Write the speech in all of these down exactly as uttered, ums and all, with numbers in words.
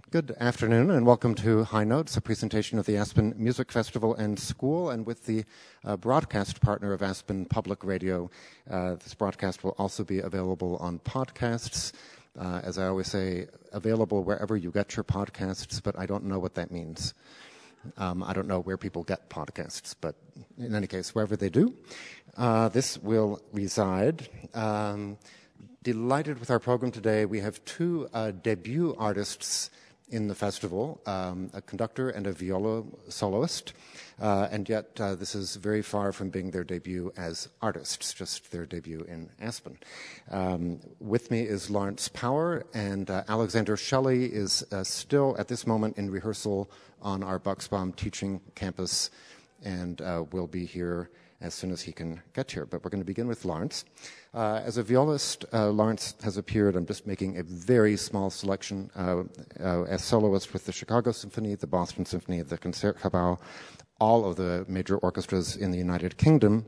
Good afternoon and welcome to High Notes, a presentation of the Aspen Music Festival and School, and with the uh, broadcast partner of Aspen Public Radio. Uh, this broadcast will also be available on podcasts. Uh, as I always say, available wherever you get your podcasts, but I don't know what that means. Um, I don't know where people get podcasts, but in any case, wherever they do, uh, this will reside. Um, delighted with our program today. We have two uh, debut artists in the festival, um, a conductor and a viola soloist, uh, and yet uh, this is very far from being their debut as artists, just their debut in Aspen. Um, with me is Lawrence Power, and uh, Alexander Shelley is uh, still at this moment in rehearsal on our Bucksbaum teaching campus, and uh, will be here as soon as he can get here. But we're going to begin with Lawrence. Uh, as a violist, uh, Lawrence has appeared, I'm just making a very small selection, uh, uh, as soloist with the Chicago Symphony, the Boston Symphony, the Concertgebouw, all of the major orchestras in the United Kingdom.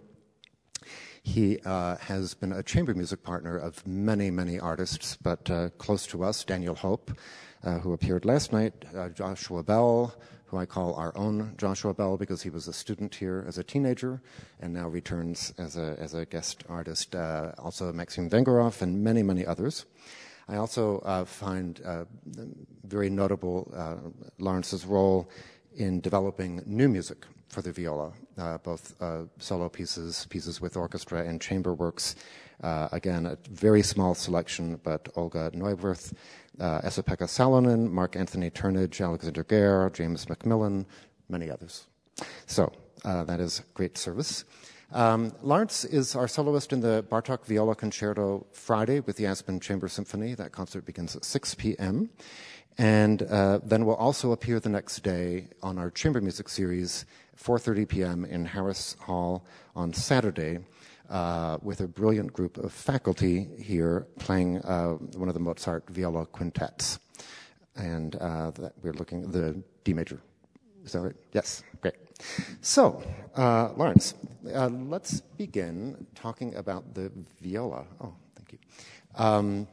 He uh, has been a chamber music partner of many, many artists, but uh, close to us, Daniel Hope, uh, who appeared last night, uh, Joshua Bell, who I call our own Joshua Bell because he was a student here as a teenager and now returns as a as a guest artist. Uh, also Maxim Vengerov and many, many others. I also uh, find uh, very notable uh, Lawrence's role in developing new music for the viola, uh, both uh, solo pieces, pieces with orchestra, and chamber works. Uh, again, a very small selection, but Olga Neuwirth, uh, Esa-Pekka Salonen, Mark Anthony Turnage, Alexander Gare, James Macmillan, many others. So uh, that is great service. Um, Lawrence is our soloist in the Bartok Viola Concerto Friday with the Aspen Chamber Symphony. That concert begins at six p.m. And uh, then will also appear the next day on our chamber music series, four thirty p.m. in Harris Hall on Saturday, uh, with a brilliant group of faculty here playing uh, one of the Mozart viola quintets. And uh, that we're looking at the D major. Is that right? Yes, great. So, uh, Lawrence, uh, let's begin talking about the viola. Oh, thank you. Um,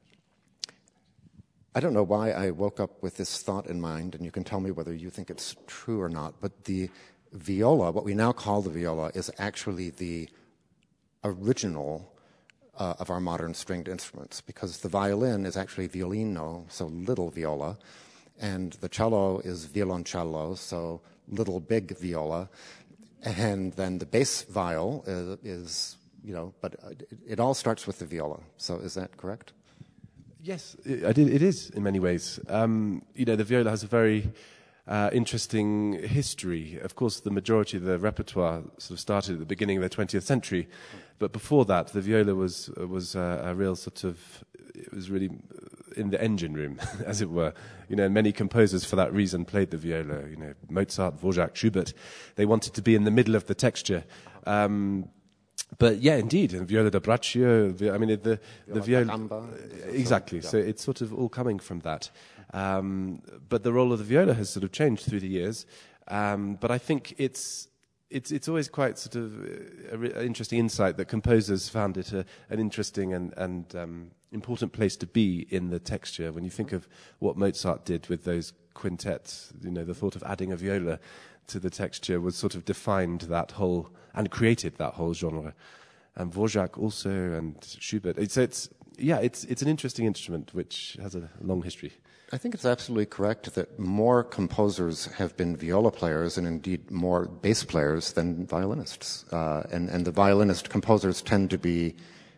I don't know why I woke up with this thought in mind, and you can tell me whether you think it's true or not, but the viola, what we now call the viola, is actually the original uh, of our modern stringed instruments, because the violin is actually violino, so little viola, and the cello is violoncello, so little big viola, and then the bass viol is, is you know, but it, it all starts with the viola. So is that correct? Yes, it, it is in many ways. Um, you know, the viola has a very uh, interesting history. Of course, the majority of the repertoire sort of started at the beginning of the twentieth century, but before that, the viola was was uh, a real sort of, it was really in the engine room, as it were. You know, many composers for that reason played the viola. You know, Mozart, Dvorak, Schubert. They wanted to be in the middle of the texture. Um, But yeah, indeed, and viola da braccio. I mean, the the viola, exactly. Yeah. So it's sort of all coming from that. Um, but the role of the viola has sort of changed through the years. Um, but I think it's it's it's always quite sort of an interesting insight that composers found it a, an interesting and and um, important place to be in the texture. When you think of what Mozart did with those quintets, you know, the thought of adding a viola to the texture was sort of defined that whole and created that whole genre. And Dvorak also, and Schubert. It's, it's yeah, it's it's an interesting instrument which has a long history. I think it's absolutely correct that more composers have been viola players, and indeed more bass players, than violinists. Uh, and and the violinist composers tend to be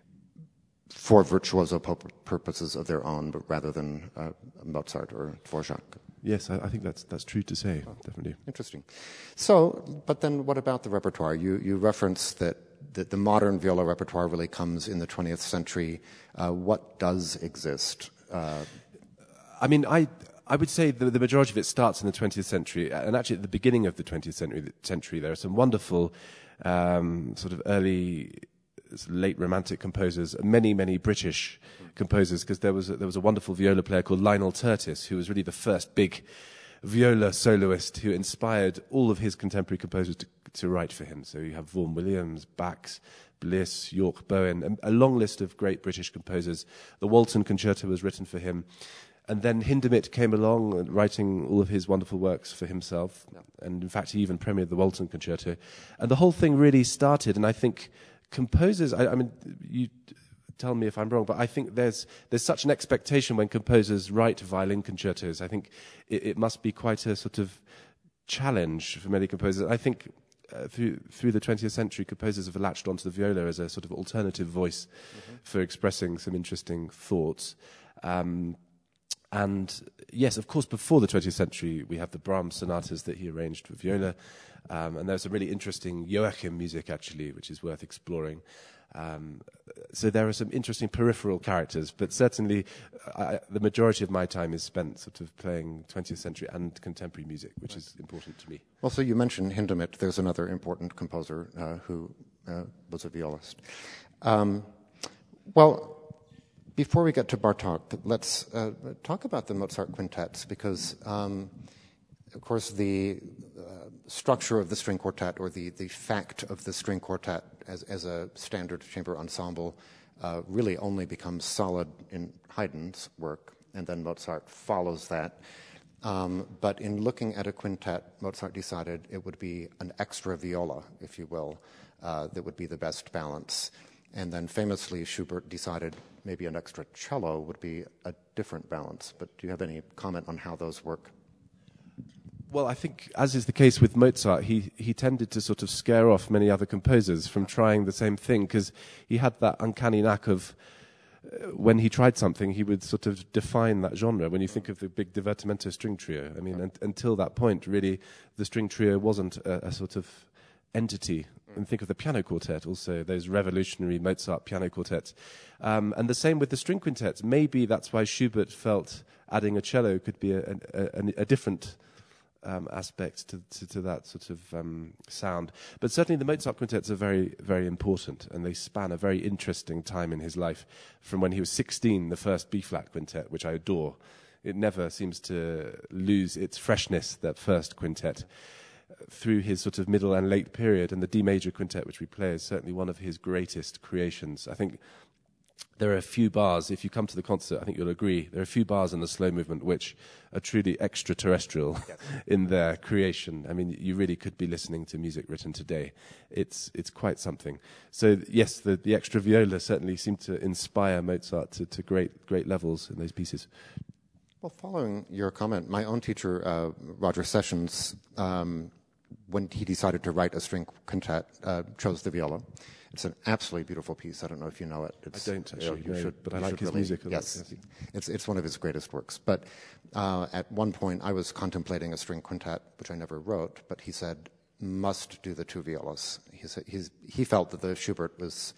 for virtuoso purposes of their own, but rather than uh, Mozart or Dvorak. Yes, I, I think that's that's true to say, oh, definitely. Interesting. So, but then what about the repertoire? You you reference that, that the modern viola repertoire really comes in the twentieth century. Uh, what does exist? Uh, I mean, I I would say the, the majority of it starts in the twentieth century, and actually at the beginning of the twentieth century, century there are some wonderful um, sort of early, late Romantic composers, many, many British composers, because there was a, there was a wonderful viola player called Lionel Tertis, who was really the first big viola soloist who inspired all of his contemporary composers to, to write for him. So you have Vaughan Williams, Bax, Bliss, York Bowen, a, a long list of great British composers. The Walton Concerto was written for him. And then Hindemith came along, uh, writing all of his wonderful works for himself. Yeah. And in fact, he even premiered the Walton Concerto. And the whole thing really started, and I think composers, I, I mean, you tell me if I'm wrong, but I think there's there's such an expectation when composers write violin concertos. I think it, it must be quite a sort of challenge for many composers. I think uh, through through the twentieth century, composers have latched onto the viola as a sort of alternative voice mm-hmm. for expressing some interesting thoughts. Um, And yes, of course, before the twentieth century, we have the Brahms sonatas that he arranged for viola. Um, and there's some really interesting Joachim music, actually, which is worth exploring. Um, so there are some interesting peripheral characters, but certainly I, the majority of my time is spent sort of playing twentieth century and contemporary music, which right. is important to me. Well, so you mentioned Hindemith. There's another important composer uh, who uh, was a violist. Um, well... Before we get to Bartók, let's uh, talk about the Mozart quintets, because, um, of course, the uh, structure of the string quartet, or the, the fact of the string quartet as, as a standard chamber ensemble, uh, really only becomes solid in Haydn's work, and then Mozart follows that. Um, but in looking at a quintet, Mozart decided it would be an extra viola, if you will, uh, that would be the best balance. And then famously, Schubert decided maybe an extra cello would be a different balance. But do you have any comment on how those work? Well, I think, as is the case with Mozart, he, he tended to sort of scare off many other composers from trying the same thing, because he had that uncanny knack of, uh, when he tried something, he would sort of define that genre. When you think of the big divertimento string trio, I mean, un- until that point, really, the string trio wasn't a, a sort of entity. And think of the piano quartet also, those revolutionary Mozart piano quartets. Um, and the same with the string quintets. Maybe that's why Schubert felt adding a cello could be a, a, a, a different um, aspect to, to, to that sort of um, sound. But certainly the Mozart quintets are very, very important, and they span a very interesting time in his life. From when he was sixteen, the first B-flat quintet, which I adore. It never seems to lose its freshness, that first quintet. Through his sort of middle and late period, and the D major quintet, which we play, is certainly one of his greatest creations. I think there are a few bars, if you come to the concert, I think you'll agree, there are a few bars in the slow movement which are truly extraterrestrial yes. in their creation. I mean, you really could be listening to music written today. It's it's quite something. So yes, the, the extra viola certainly seemed to inspire Mozart to, to great great levels in those pieces. Well, following your comment, my own teacher, uh, Roger Sessions, um, when he decided to write a string quintet, uh, chose the viola. It's an absolutely beautiful piece. I don't know if you know it. It's, I don't actually, you know, you no, should, but you I like his really, music. Yes, yes, it's it's one of his greatest works. But uh, at one point, I was contemplating a string quintet, which I never wrote. But he said, "Must do the two violas." He said he's, he felt that the Schubert was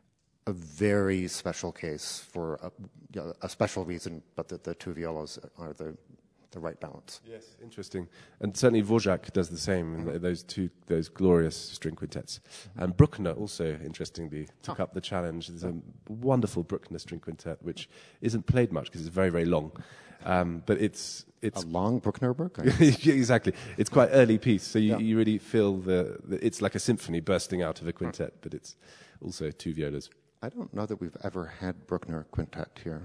a very special case for a, you know, a special reason, but that the two violas are the the right balance. Yes, interesting. And certainly Dvorak does the same in mm-hmm. those two, those glorious string quintets. Mm-hmm. And Bruckner also, interestingly, took oh. up the challenge. There's a wonderful Bruckner string quintet, which isn't played much because it's very, very long. Um, but it's it's a long Bruckner work. Exactly. It's quite early piece, so you, yeah. you really feel the, the it's like a symphony bursting out of a quintet, but it's also two violas. I don't know that we've ever had Bruckner quintet here.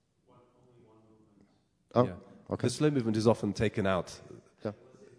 Oh. Yeah. Okay. The slow movement is often taken out. Yeah.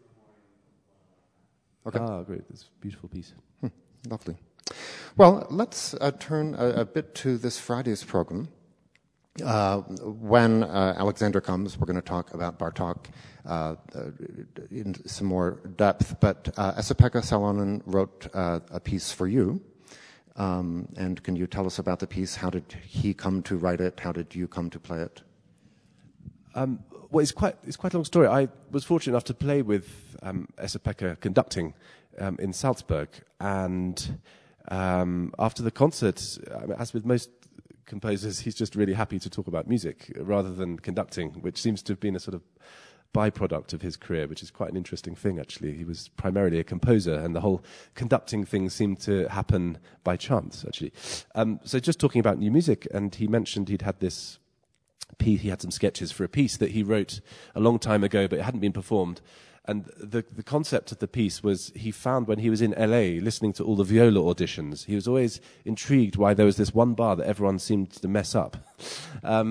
Okay. Ah, great. That's a beautiful piece. Hmm. Lovely. Well, let's uh, turn a, a bit to this Friday's program. Uh, when uh, Alexander comes, we're going to talk about Bartók uh, in some more depth. But uh, Esa-Pekka Salonen wrote uh, a piece for you. Um, and can you tell us about the piece? How did he come to write it? How did you come to play it? Um, well, it's quite it's quite a long story. I was fortunate enough to play with um, Esa-Pekka conducting um, in Salzburg, and um, after the concert, I mean, as with most composers, he's just really happy to talk about music rather than conducting, which seems to have been a sort of byproduct of his career, which is quite an interesting thing, actually. He was primarily a composer, and the whole conducting thing seemed to happen by chance, actually. Um, so just talking about new music, and he mentioned he'd had this piece, he had some sketches for a piece that he wrote a long time ago, but it hadn't been performed. And the the concept of the piece was, he found when he was in L A listening to all the viola auditions, he was always intrigued why there was this one bar that everyone seemed to mess up. Um,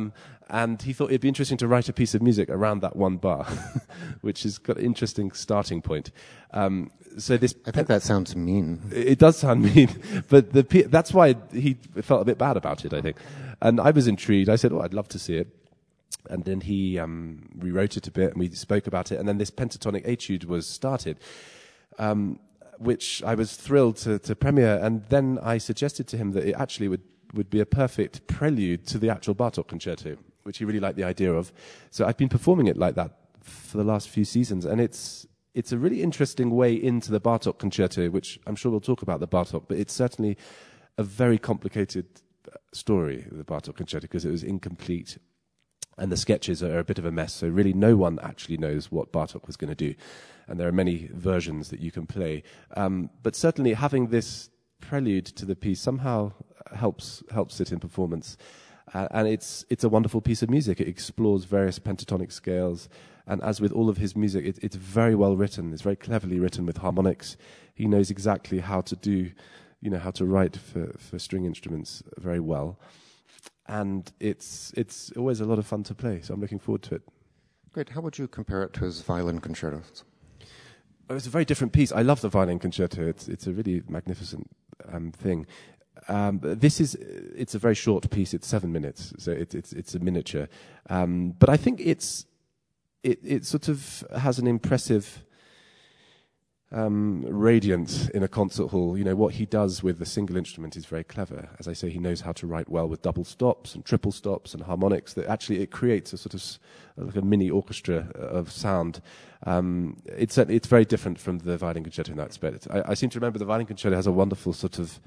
and he thought it'd be interesting to write a piece of music around that one bar, which has got an interesting starting point. Um, so this, I think that sounds mean. It does sound mean, but the that's why he felt a bit bad about it, I think. And I was intrigued. I said, "Oh, I'd love to see it." And then he um, rewrote it a bit, and we spoke about it. And then this pentatonic etude was started, um, which I was thrilled to, to premiere. And then I suggested to him that it actually would, would be a perfect prelude to the actual Bartók concerto, which he really liked the idea of. So I've been performing it like that for the last few seasons, and it's it's a really interesting way into the Bartók concerto, which I'm sure we'll talk about the Bartók, but it's certainly a very complicated story, the Bartók concerto, because it was incomplete. And the sketches are a bit of a mess, so really no one actually knows what Bartók was going to do. And there are many versions that you can play. Um, but certainly having this prelude to the piece somehow helps helps it in performance. Uh, and it's it's a wonderful piece of music. It explores various pentatonic scales. And as with all of his music, it, it's very well written. It's very cleverly written with harmonics. He knows exactly how to do, you know, how to write for, for string instruments very well. And it's it's always a lot of fun to play, so I'm looking forward to it. Great. How would you compare it to his violin concertos? Oh, it's a very different piece. I love the violin concerto. It's it's a really magnificent um, thing. Um, this is it's a very short piece. It's seven minutes, so it, it's it's a miniature. Um, but I think it's it it sort of has an impressive Um, radiant in a concert hall. You know, what he does with the single instrument is very clever. As I say, he knows how to write well with double stops and triple stops and harmonics. That actually it creates a sort of like a mini orchestra of sound. Um, it's it's very different from the violin concerto in that aspect. I, I seem to remember the violin concerto has a wonderful sort of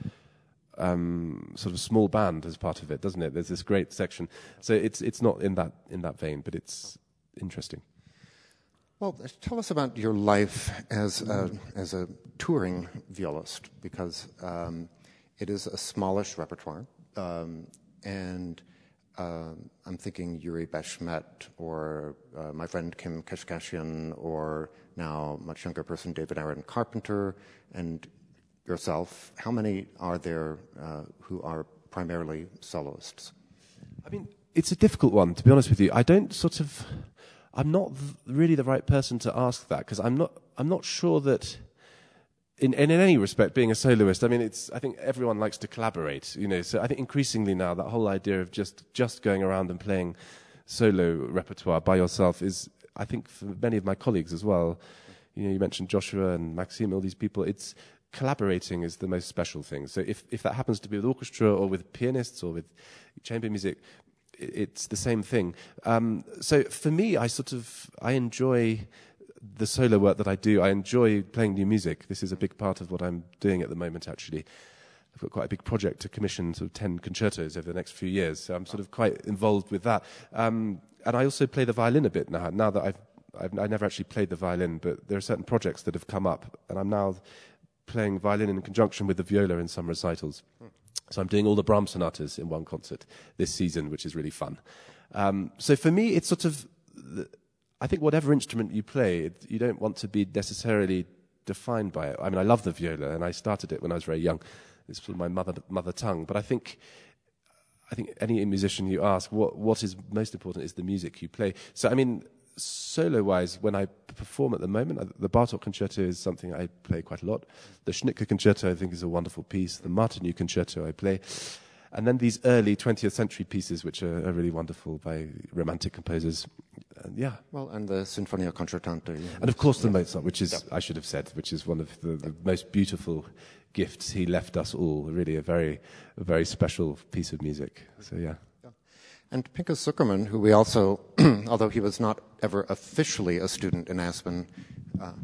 um, sort of small band as part of it, doesn't it? There's this great section. So it's it's not in that in that vein, but it's interesting. Well, tell us about your life as a, as a touring violist, because um, it is a smallish repertoire, um, and uh, I'm thinking Yuri Bashmet or uh, my friend Kim Kashkashian, or now much younger person David Aaron Carpenter, and yourself. How many are there uh, who are primarily soloists? I mean, it's a difficult one, to be honest with you. I don't sort of... I'm not th- really the right person to ask that, because I'm not. I'm not sure that, in, in in any respect, being a soloist. I mean, it's. I think everyone likes to collaborate, you know. So I think increasingly now that whole idea of just just going around and playing solo repertoire by yourself is, I think, for many of my colleagues as well. You know, you mentioned Joshua and Maxime, all these people. It's collaborating is the most special thing. So if if that happens to be with orchestra or with pianists or with chamber music, it's the same thing. Um, so for me, I sort of, I enjoy the solo work that I do. I enjoy playing new music. This is a big part of what I'm doing at the moment, actually. I've got quite a big project to commission sort of ten concertos over the next few years. So I'm sort of quite involved with that. Um, and I also play the violin a bit now, now that I've, I've, I never actually played the violin, but there are certain projects that have come up, and I'm now playing violin in conjunction with the viola in some recitals. Hmm. So I'm doing all the Brahms sonatas in one concert this season, which is really fun. Um, so for me, it's sort of, I think whatever instrument you play, it, you don't want to be necessarily defined by it. I mean, I love the viola, and I started it when I was very young. It's sort of my mother mother tongue. But I think, I think any musician you ask, what what is most important is the music you play. So I mean, solo-wise, when I perform at the moment, the Bartók concerto is something I play quite a lot. The Schnittke concerto, I think, is a wonderful piece. The Martinu concerto I play. And then these early twentieth century pieces, which are, are really wonderful by romantic composers. And yeah. Well, and the Sinfonia Concertante. And of course the yeah. Mozart, which is, yeah. I should have said, which is one of the, the most beautiful gifts he left us all. Really a very, a very special piece of music. So yeah. And Pinchas Zukerman, who we also, although he was not ever officially a student in Aspen, uh,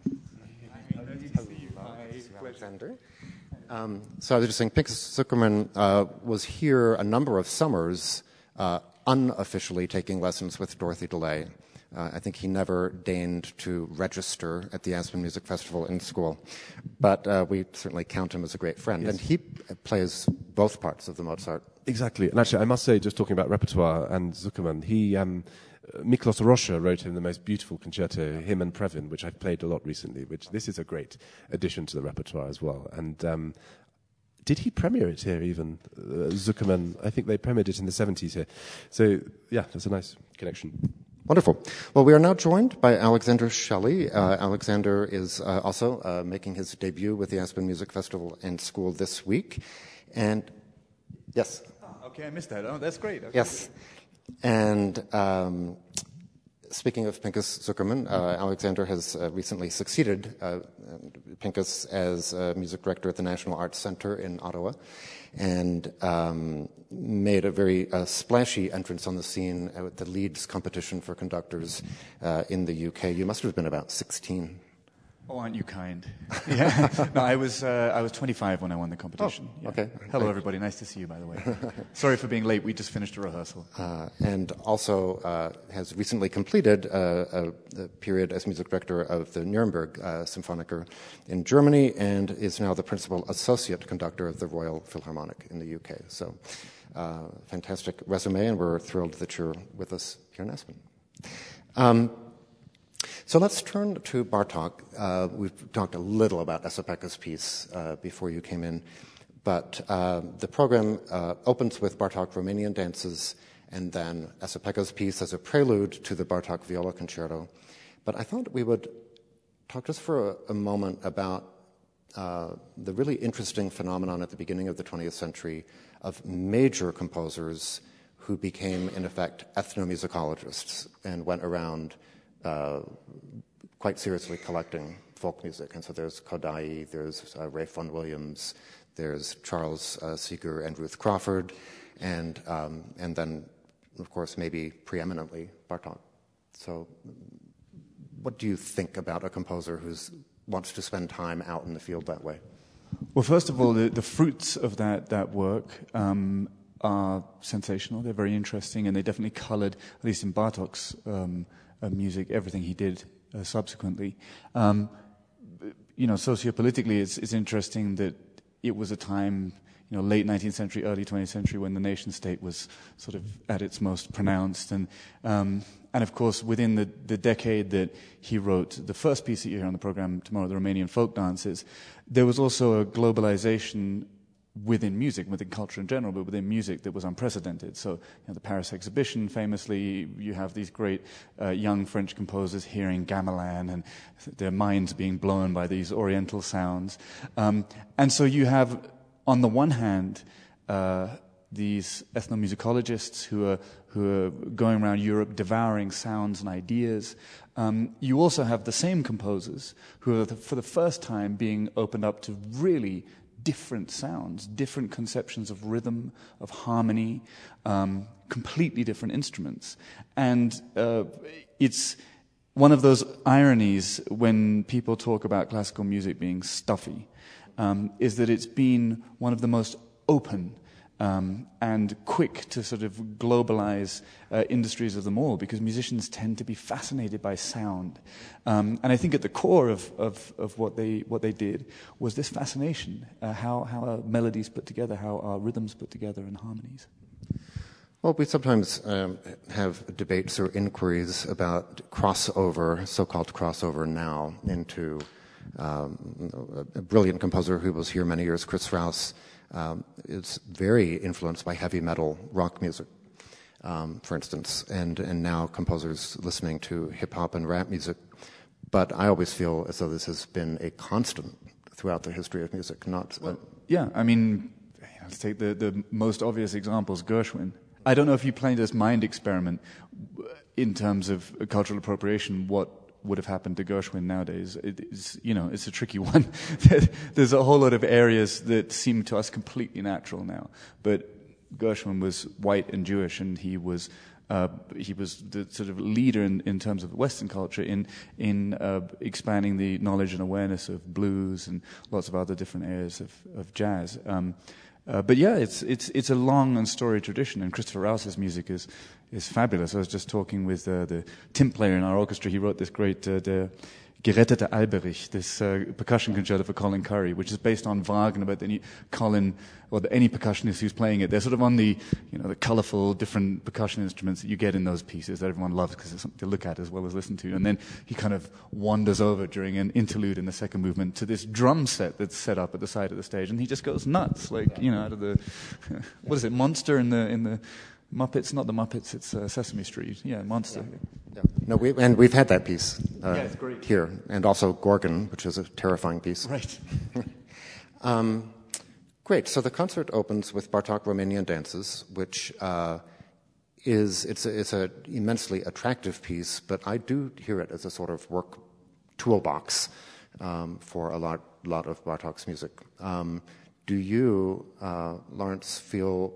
um, so I was just saying, Pinchas Zukerman uh, was here a number of summers, uh, unofficially taking lessons with Dorothy DeLay. Uh, I think he never deigned to register at the Aspen Music Festival in school, but uh, we certainly count him as a great friend. Yes. And he plays both parts of the Mozart. Exactly. And actually, I must say, just talking about repertoire and Zukerman, he, um, Miklos Rocha wrote him the most beautiful concerto, him and Previn, which I've played a lot recently, which this is a great addition to the repertoire as well. And um, did he premiere it here even? Uh, Zuckerman, I think they premiered it in the seventies here. So, yeah, that's a nice connection. Wonderful. Well, we are now joined by Alexander Shelley. Uh, Alexander is uh, also uh, making his debut with the Aspen Music Festival and School this week. And, yes? Oh, okay, I missed that. Oh, that's great. Okay. Yes. And um, speaking of Pinchas Zuckerman, uh, Alexander has uh, recently succeeded uh, Pinchas as uh, music director at the National Arts Center in Ottawa, and um, made a very uh, splashy entrance on the scene at the Leeds competition for conductors uh, in the U K. You must have been about sixteen. Oh, aren't you kind? Yeah. No, I was uh, I was twenty-five when I won the competition. Oh, yeah. okay. Hello, everybody. Nice to see you, by the way. Sorry for being late. We just finished a rehearsal. Uh, and also uh, has recently completed uh, a, a period as music director of the Nuremberg uh, Symphoniker in Germany, and is now the principal associate conductor of the Royal Philharmonic in the U K. So, uh, fantastic resume, and we're thrilled that you're with us here in Aspen. Um, So let's turn to Bartók. Uh, we've talked a little about Esa-Pekka's piece uh, before you came in, but uh, the program uh, opens with Bartók Romanian dances and then Esa-Pekka's piece as a prelude to the Bartók Viola Concerto. But I thought we would talk just for a, a moment about uh, the really interesting phenomenon at the beginning of the twentieth century of major composers who became, in effect, ethnomusicologists and went around Uh, quite seriously collecting folk music. And so there's Kodály, there's uh, Ray Vaughan Williams, there's Charles uh, Seeger and Ruth Crawford, and um, and then, of course, maybe preeminently Bartók. So what do you think about a composer who wants to spend time out in the field that way? Well, first of all, the, the fruits of that, that work um, are sensational. They're very interesting, and they definitely colored, at least in Bartók's um Uh, music, everything he did uh, subsequently. Um, you know, sociopolitically, it's, it's interesting that it was a time, you know, late nineteenth century, early twentieth century, when the nation state was sort of at its most pronounced. And, um, and of course, within the, the decade that he wrote the first piece that you hear on the program tomorrow, the Romanian folk dances, there was also a globalization within music, within culture in general, but within music that was unprecedented. So, you know, the Paris exhibition, famously, you have these great uh, young French composers hearing gamelan and their minds being blown by these oriental sounds. Um, and so you have, on the one hand, uh, these ethnomusicologists who are who are going around Europe devouring sounds and ideas. Um, you also have the same composers who are, the, for the first time, being opened up to really different sounds, different conceptions of rhythm, of harmony, um, completely different instruments. And uh, it's one of those ironies when people talk about classical music being stuffy, um, is that it's been one of the most open um, and quick to sort of globalize uh, industries of them all, because musicians tend to be fascinated by sound. Um, and I think at the core of, of, of what they what they did was this fascination, uh, how, how our melodies put together, how our rhythms put together in harmonies. Well, we sometimes um, have debates or inquiries about crossover, so-called crossover now, into um, a brilliant composer who was here many years, Chris Rouse. Um, is very influenced by heavy metal rock music, um, for instance, and, and now composers listening to hip-hop and rap music. But I always feel as though this has been a constant throughout the history of music. Not well, yeah, I mean, let's take the, the most obvious examples, Gershwin. I don't know if you played this mind experiment in terms of cultural appropriation, what would have happened to Gershwin nowadays. It is, you know, it's a tricky one. There's a whole lot of areas that seem to us completely natural now. But Gershwin was white and Jewish, and he was uh, he was the sort of leader in, in terms of Western culture in in uh, expanding the knowledge and awareness of blues and lots of other different areas of, of jazz. Um, Uh, but yeah, it's it's it's a long and storied tradition, and Christopher Rouse's music is is fabulous. I was just talking with uh, the timpani player in our orchestra. He wrote this great uh, the Gerettete Alberich, this uh, percussion concerto for Colin Currie, which is based on Wagner, but then you, Colin, or the, any percussionist who's playing it, they're sort of on the, you know, the colourful, different percussion instruments that you get in those pieces that everyone loves because it's something to look at as well as listen to. And then he kind of wanders over during an interlude in the second movement to this drum set that's set up at the side of the stage, and he just goes nuts, like, you know, out of the, what is it, Monster in the in the Muppets? Not the Muppets, it's uh, Sesame Street. Yeah, Monster. Yeah. No, we, and we've had that piece uh, yeah, it's great. here, and also Gorgon, which is a terrifying piece. Right. um, great. So the concert opens with Bartók Romanian Dances, which uh, is it's a, it's an immensely attractive piece, but I do hear it as a sort of work toolbox um, for a lot lot of Bartók's music. Um, do you, uh, Lawrence, feel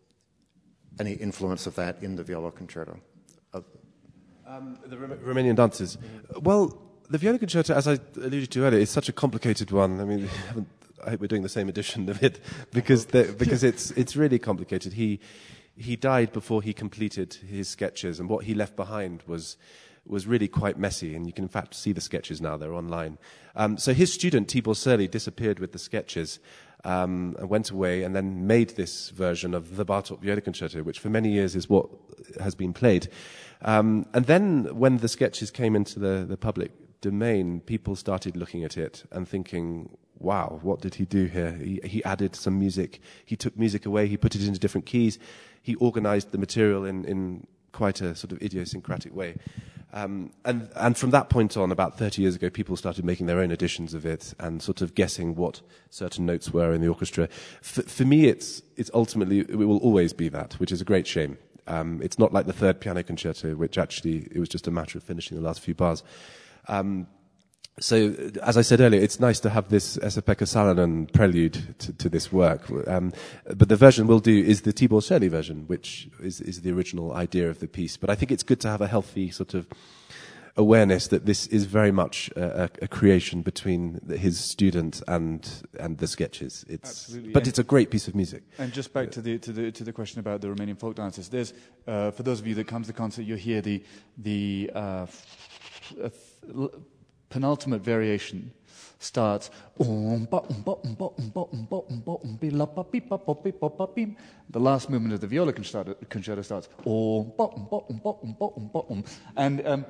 any influence of that in the viola concerto? Of um, the Rom- Romanian dances. Well, the viola concerto, as I alluded to earlier, is such a complicated one. I mean, I hope we're doing the same edition of it because the, because it's it's really complicated. He he died before he completed his sketches, and what he left behind was was really quite messy. And you can in fact see the sketches now; they're online. Um, so his student Tibor Serli disappeared with the sketches. Um, and went away and then made this version of the Bartók Viola Concerto, which for many years is what has been played. Um, and then when the sketches came into the, the public domain, people started looking at it and thinking, wow, what did he do here? He, he added some music. He took music away. He put it into different keys. He organized the material in, in quite a sort of idiosyncratic way. Um, and, and from that point on, about thirty years ago, people started making their own editions of it and sort of guessing what certain notes were in the orchestra. For, for me, it's, it's ultimately, it will always be that, which is a great shame. Um, it's not like the third piano concerto, which actually, it was just a matter of finishing the last few bars. Um, So, as I said earlier, it's nice to have this Esa-Pekka Salonen prelude to, to this work. Um, but the version we'll do is the Tibor Serli version, which is, is the original idea of the piece. But I think it's good to have a healthy sort of awareness that this is very much a, a creation between his student and and the sketches. It's, Absolutely. But and it's a great piece of music. And just back to the to the to the question about the Romanian folk dances. There's uh, for those of you that come to the concert, you'll hear the the uh, f- uh, f- penultimate variation starts. The last movement of the viola concerto, concerto starts. And um,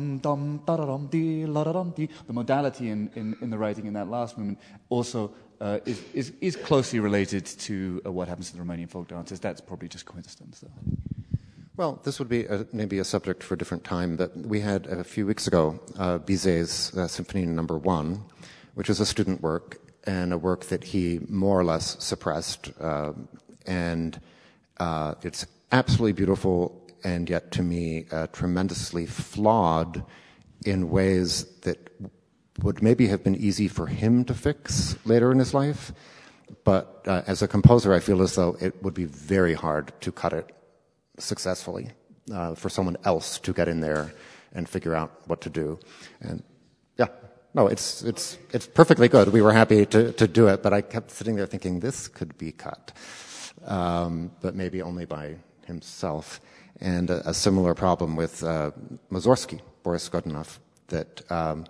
the modality in, in, in the writing in that last movement also uh, is, is, is closely related to uh, what happens to the Romanian folk dances. That's probably just coincidence, though. Well, this would be a, maybe a subject for a different time. That we had a few weeks ago, uh, Bizet's uh, Symphony Number One, which is a student work and a work that he more or less suppressed, uh, and uh, it's absolutely beautiful, and yet to me uh, tremendously flawed in ways that would maybe have been easy for him to fix later in his life, but uh, as a composer, I feel as though it would be very hard to cut it successfully, uh, for someone else to get in there and figure out what to do. And yeah, no, it's it's it's perfectly good. We were happy to, to do it, but I kept sitting there thinking this could be cut, um, but maybe only by himself. And a, a similar problem with uh, Mussorgsky, Boris Godunov, that um,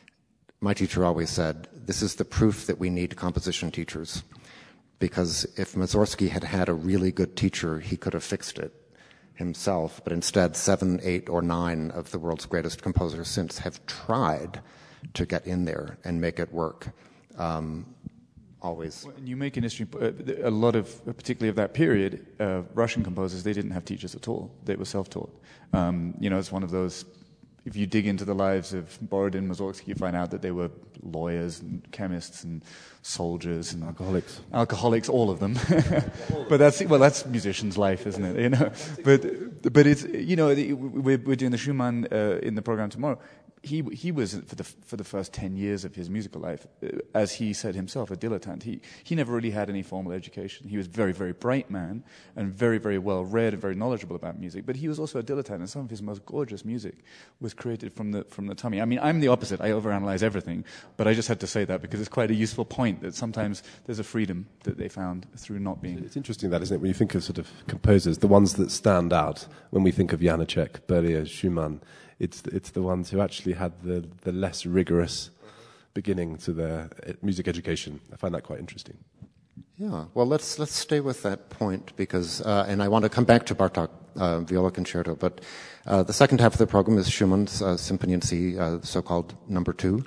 my teacher always said, this is the proof that we need composition teachers, because if Mussorgsky had had a really good teacher, he could have fixed it himself, but instead seven, eight, or nine of the world's greatest composers since have tried to get in there and make it work. Um, always. Well, and you make an history, uh, a lot of, particularly of that period, uh, Russian composers, they didn't have teachers at all. They were self-taught. Um, you know, it's one of those, if you dig into the lives of Borodin, Mussorgsky, you find out that they were lawyers and chemists and soldiers and alcoholics, alcoholics, all of them. But that's well, that's musician's life, isn't it? You know, but but it's you know we're, we're doing the Schumann uh, in the program tomorrow. He he was for the for the first ten years of his musical life, uh, as he said himself, a dilettante. He he never really had any formal education. He was a very very bright man and very very well read and very knowledgeable about music. But he was also a dilettante, and some of his most gorgeous music was created from the from the tummy. I mean, I'm the opposite. I overanalyze everything, but I just had to say that because it's quite a useful point that sometimes there's a freedom that they found through not being. It's interesting that, isn't it? When you think of sort of composers, the ones that stand out when we think of Janacek, Berlioz, Schumann, it's it's the ones who actually had the the less rigorous beginning to their music education. I find that quite interesting. Yeah, well, let's let's stay with that point because, uh, and I want to come back to Bartók uh, Viola Concerto, but uh, the second half of the program is Schumann's uh, Symphony in C, uh, so-called Number Two,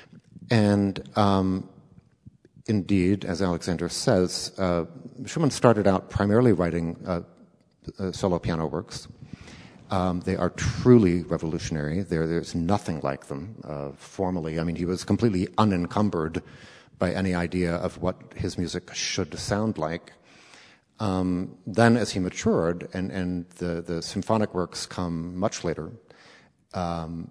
and um, indeed, as Alexander says, uh, Schumann started out primarily writing uh, uh, solo piano works. Um, they are truly revolutionary. There, there's nothing like them uh, formally. I mean, he was completely unencumbered by any idea of what his music should sound like. Um, then as he matured, and, and the, the symphonic works come much later, um,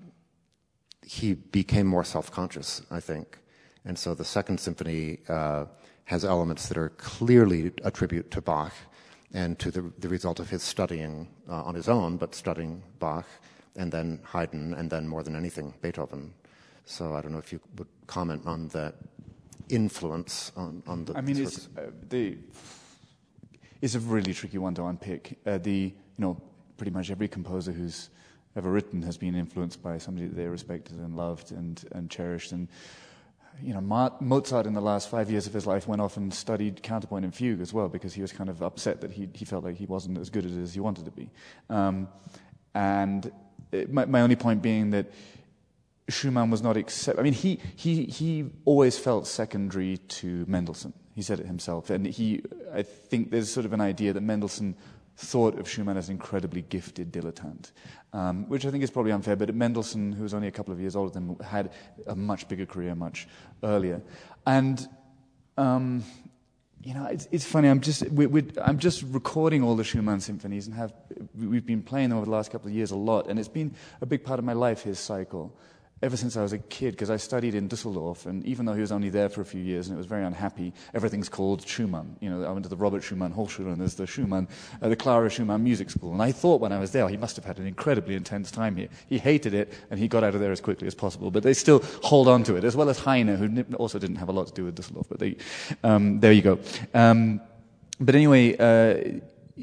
he became more self-conscious, I think. And so the Second Symphony uh, has elements that are clearly a tribute to Bach and to the, the result of his studying uh, on his own, but studying Bach, and then Haydn, and then more than anything, Beethoven. So I don't know if you would comment on that influence on, on the... I mean, it's, uh, the, it's a really tricky one to unpick. Uh, the, you know, pretty much every composer who's ever written has been influenced by somebody that they respected and loved and, and cherished. And, you know, Mozart in the last five years of his life went off and studied counterpoint and fugue as well because he was kind of upset that he, he felt like he wasn't as good at it as he wanted to be. Um, and it, my, my only point being that Schumann was not accept. I mean, he he he always felt secondary to Mendelssohn. He said it himself, and he. I think there's sort of an idea that Mendelssohn thought of Schumann as an incredibly gifted dilettante, um, which I think is probably unfair. But Mendelssohn, who was only a couple of years older than him, had a much bigger career much earlier, and. Um, You know, it's, it's funny. I'm just we, we, I'm just recording all the Schumann symphonies, and have we've been playing them over the last couple of years a lot, and it's been a big part of my life. His cycle, ever since I was a kid, because I studied in Düsseldorf, and even though he was only there for a few years, and it was very unhappy, everything's called Schumann. You know, I went to the Robert Schumann Hochschule, and there's the Schumann, uh, the Clara Schumann Music School, and I thought when I was there, he must have had an incredibly intense time here. He hated it, and he got out of there as quickly as possible. But they still hold on to it, as well as Heine, who also didn't have a lot to do with Düsseldorf. But they, um, there you go. Um, but anyway. Uh,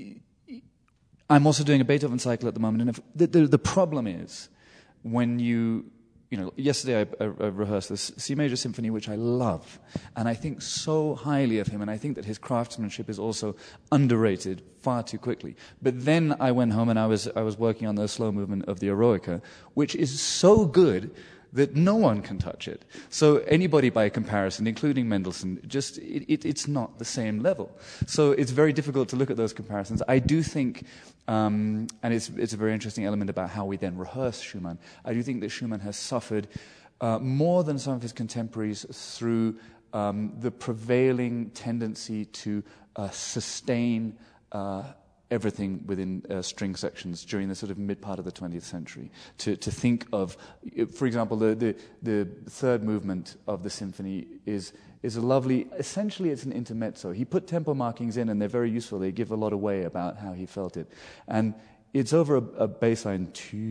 I'm also doing a Beethoven cycle at the moment, and if, the, the, the problem is when you, you know, yesterday I, I, I rehearsed this C major symphony, which I love, and I think so highly of him, and I think that his craftsmanship is also underrated far too quickly. But then I went home and I was I was working on the slow movement of the Eroica, which is so good that no one can touch it. So anybody by comparison, including Mendelssohn, just it, it, it's not the same level. So it's very difficult to look at those comparisons. I do think, um, and it's it's a very interesting element about how we then rehearse Schumann. I do think that Schumann has suffered uh, more than some of his contemporaries through um, the prevailing tendency to uh, sustain uh, everything within uh, string sections during the sort of mid part of the twentieth century. To to think of, for example, the, the the third movement of the symphony is is a lovely. Essentially, it's an intermezzo. He put tempo markings in, and they're very useful. They give a lot away about how he felt it, and it's over a, a bass line,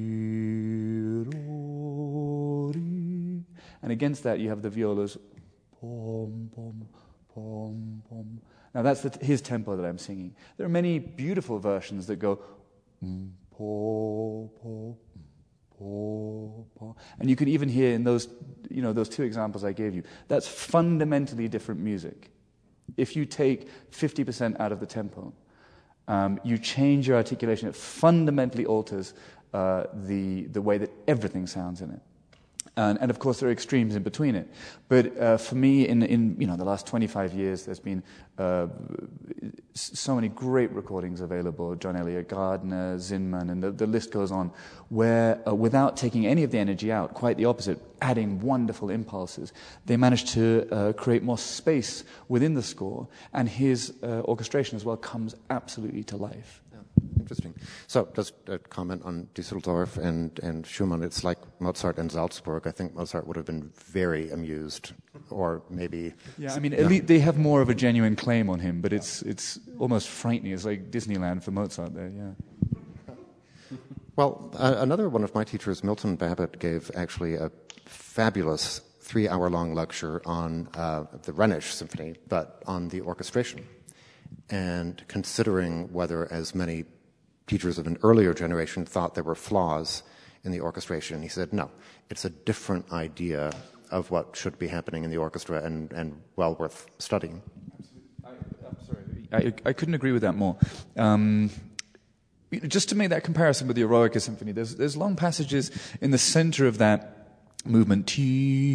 and against that you have the violas, pom pom pom pom. Now that's the, his tempo that I'm singing. There are many beautiful versions that go mm, po, po, po, po. And you can even hear in those, you know, those two examples I gave you, that's fundamentally different music. If you take fifty percent out of the tempo, um, you change your articulation, it fundamentally alters uh, the the way that everything sounds in it. And, and of course, there are extremes in between it. But uh, for me, in, in you know the last twenty-five years, there's been uh, so many great recordings available. John Elliott Gardner, Zinman, and the, the list goes on, where uh, without taking any of the energy out, quite the opposite, adding wonderful impulses, they managed to uh, create more space within the score, and his uh, orchestration as well comes absolutely to life. Interesting. So just a comment on Düsseldorf and, and Schumann. It's like Mozart and Salzburg. I think Mozart would have been very amused, or maybe... Yeah, I mean, at least they have more of a genuine claim on him, but it's it's almost frightening. It's like Disneyland for Mozart there, yeah. Well, uh, another one of my teachers, Milton Babbitt, gave actually a fabulous three-hour-long lecture on uh, the Rhenish Symphony, but on the orchestration. And considering whether as many teachers of an earlier generation thought there were flaws in the orchestration. He said, no, it's a different idea of what should be happening in the orchestra and, and well worth studying. I, I'm sorry, I, I couldn't agree with that more. Um, just to make that comparison with the Eroica Symphony, there's, there's long passages in the center of that movement. If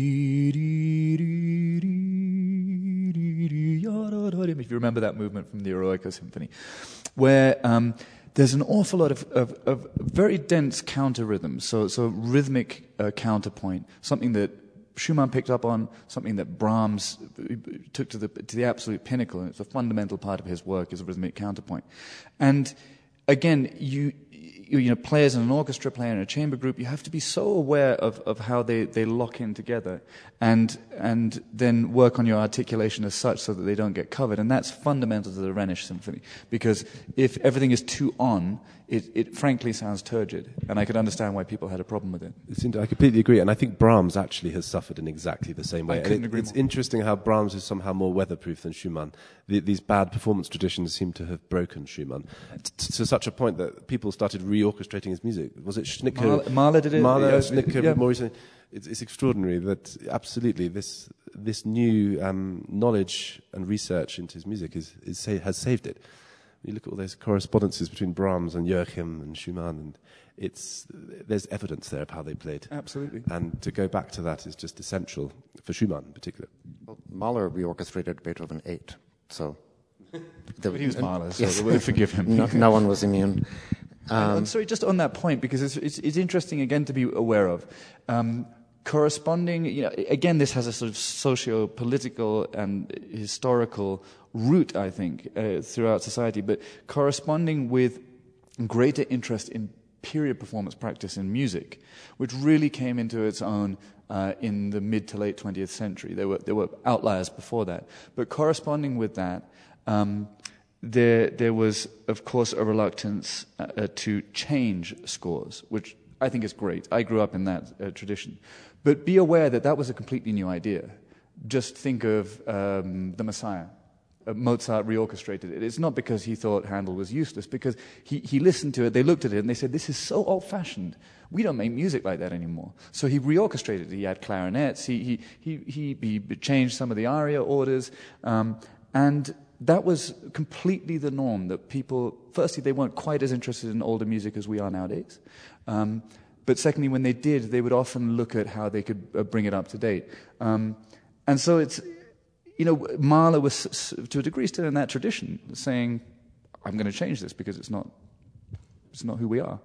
you remember that movement from the Eroica Symphony, where um, there's an awful lot of, of, of very dense counter rhythms, so, so rhythmic uh, counterpoint, something that Schumann picked up on, something that Brahms took to the to the absolute pinnacle, and it's a fundamental part of his work is a rhythmic counterpoint. And again, you you, you know, players in an orchestra, player in a chamber group, you have to be so aware of, of how they, they lock in together, and and then work on your articulation as such so that they don't get covered. And that's fundamental to the Rhenish Symphony, because if everything is too on, it, it frankly sounds turgid, and I could understand why people had a problem with it. It's, I completely agree, and I think Brahms actually has suffered in exactly the same way. I couldn't and it, agree it's more. interesting how Brahms is somehow more weatherproof than Schumann. The, these bad performance traditions seem to have broken Schumann t- to such a point that people started re-orchestrating his music. Was it Schnittke? Mahler, Mahler did it. Mahler, yeah, Schnittke, yeah. more recently. It's, it's extraordinary that absolutely this this new um, knowledge and research into his music is, is sa- has saved it. You look at all those correspondences between Brahms and Joachim and Schumann, and it's there's evidence there of how they played. Absolutely. And to go back to that is just essential for Schumann in particular. Well, Mahler reorchestrated Beethoven eight, so... The, But he was Mahler, so yes. we'll forgive him. no, no one was immune. Um, I'm sorry, just on that point, because it's, it's, it's interesting again to be aware of. Um, corresponding, you know, again, this has a sort of socio-political and historical root, I think, uh, throughout society, but corresponding with greater interest in period performance practice in music, which really came into its own uh, in the mid to late twentieth century. There were, there were outliers before that, but corresponding with that, um, There, there was, of course, a reluctance uh, uh, to change scores, which I think is great. I grew up in that uh, tradition. But be aware that that was a completely new idea. Just think of um, The Messiah. Uh, Mozart reorchestrated it. It's not because he thought Handel was useless, because he, he listened to it, they looked at it, and they said, this is so old-fashioned. We don't make music like that anymore. So he reorchestrated it. He had clarinets. He, he, he, he, he changed some of the aria orders. Um, and... That was completely the norm, that people, firstly, they weren't quite as interested in older music as we are nowadays. Um, but secondly, when they did, they would often look at how they could uh, bring it up to date. Um, and so it's, you know, Mahler was, to a degree, still in that tradition, saying, I'm going to change this because it's not, it's not who we are.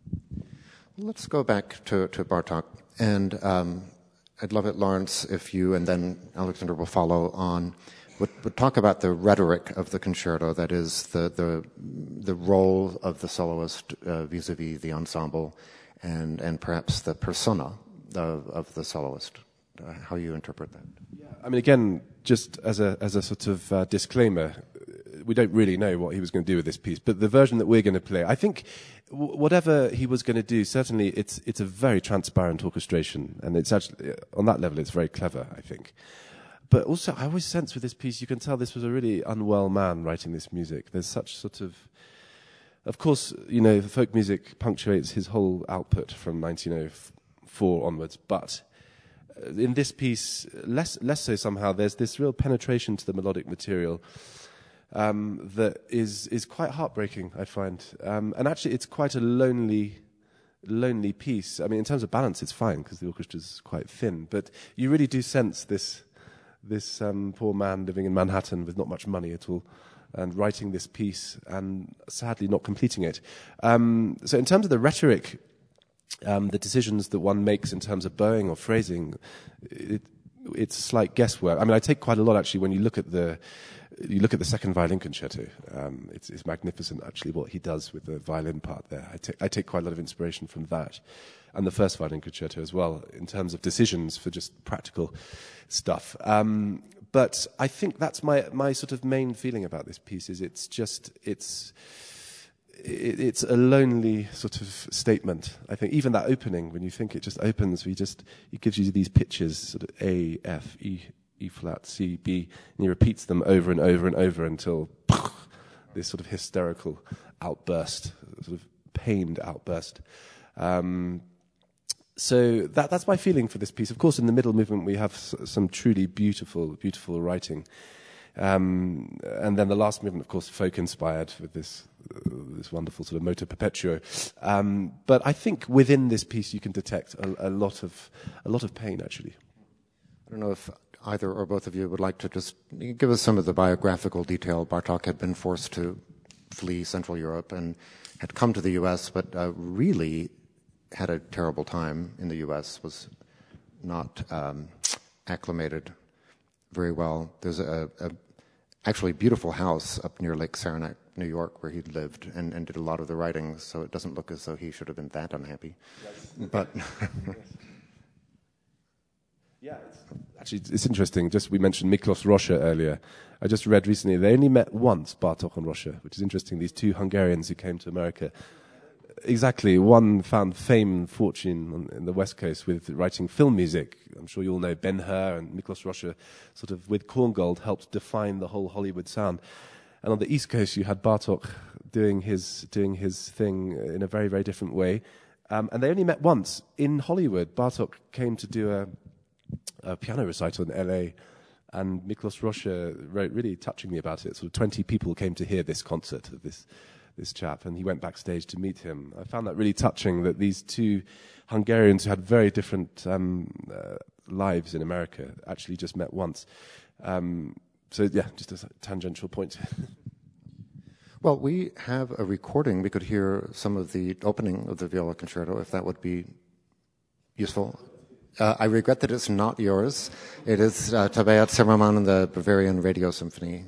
Let's go back to, to Bartók. And um, I'd love it, Lawrence, if you and then Alexander will follow on. Would, would talk about the rhetoric of the concerto, that is, the the, the role of the soloist uh, vis-a-vis the ensemble, and, and perhaps the persona of, of the soloist, uh, how you interpret that. Yeah, I mean, again, just as a as a sort of uh, disclaimer, we don't really know what he was going to do with this piece, but the version that we're going to play, I think w- whatever he was going to do, certainly it's it's a very transparent orchestration, and it's actually, on that level, it's very clever, I think. But also, I always sense with this piece, you can tell this was a really unwell man writing this music. There's such sort of... Of course, you know, the folk music punctuates his whole output from nineteen oh four onwards, but in this piece, less less so somehow, there's this real penetration to the melodic material um, that is, is quite heartbreaking, I find. Um, and actually, it's quite a lonely... lonely piece. I mean, in terms of balance, it's fine, because the orchestra's quite thin, but you really do sense this... this um, poor man living in Manhattan with not much money at all, and writing this piece and sadly not completing it. Um, so in terms of the rhetoric, um, the decisions that one makes in terms of bowing or phrasing, it, it's slight guesswork. I mean, I take quite a lot actually when you look at the you look at the second violin concerto. Um, it's, it's magnificent actually what he does with the violin part there. I take I take quite a lot of inspiration from that, and the first violin concerto as well, in terms of decisions for just practical stuff. Um, but I think that's my my sort of main feeling about this piece, is it's just, it's it, it's a lonely sort of statement. I think even that opening, when you think it just opens, we just, it gives you these pitches, sort of A, F, E, E flat, C, B, and he repeats them over and over and over until this sort of hysterical outburst, sort of pained outburst. Um, so that that's my feeling for this piece. Of course, in the middle movement, we have s- some truly beautiful, beautiful writing. Um, and then the last movement, of course, folk-inspired with this uh, this wonderful sort of moto perpetuo. Um, but I think within this piece, you can detect a, a lot of a lot of pain, actually. I don't know if either or both of you would like to just give us some of the biographical detail. Bartók had been forced to flee Central Europe and had come to the U S, but uh, really had a terrible time in the U S, was not um, acclimated very well. There's a, a actually beautiful house up near Lake Saranac, New York, where he lived and, and did a lot of the writing, so it doesn't look as though he should have been that unhappy. Yes. But yeah, it's, actually, it's interesting. Just we mentioned Miklos Rozsa earlier. I just read recently they only met once, Bartók and Rozsa, which is interesting. These two Hungarians who came to America. Exactly. One found fame and fortune on, in the West Coast with writing film music. I'm sure you all know Ben-Hur, and Miklos Rozsa, sort of with Korngold, helped define the whole Hollywood sound. And on the East Coast, you had Bartók doing his doing his thing in a very, very different way. Um, and they only met once in Hollywood. Bartók came to do a, a piano recital in L A, and Miklos Rozsa wrote really touchingly about it. Sort of twenty people came to hear this concert of this. this chap, and he went backstage to meet him. I found that really touching, that these two Hungarians who had very different um, uh, lives in America actually just met once. Um, so, yeah, just a tangential point. well, we have a recording. We could hear some of the opening of the viola concerto, if that would be useful. Uh, I regret that it's not yours. It is uh, Tabea Zimmermann and the Bavarian Radio Symphony.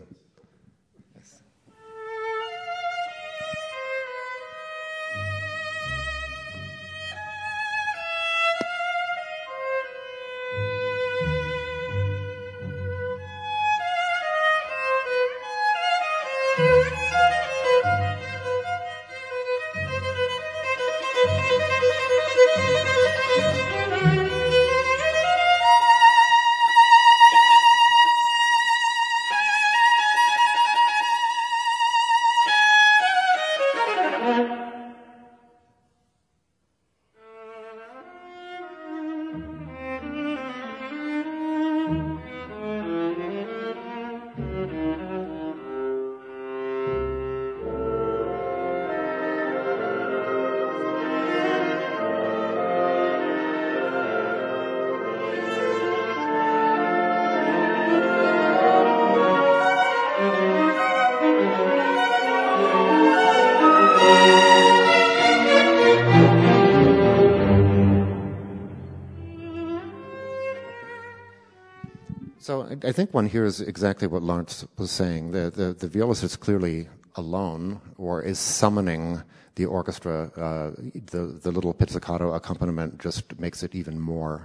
So I think one hears exactly what Lawrence was saying. The, the, the violist is clearly alone, or is summoning the orchestra. Uh, the, the little pizzicato accompaniment just makes it even more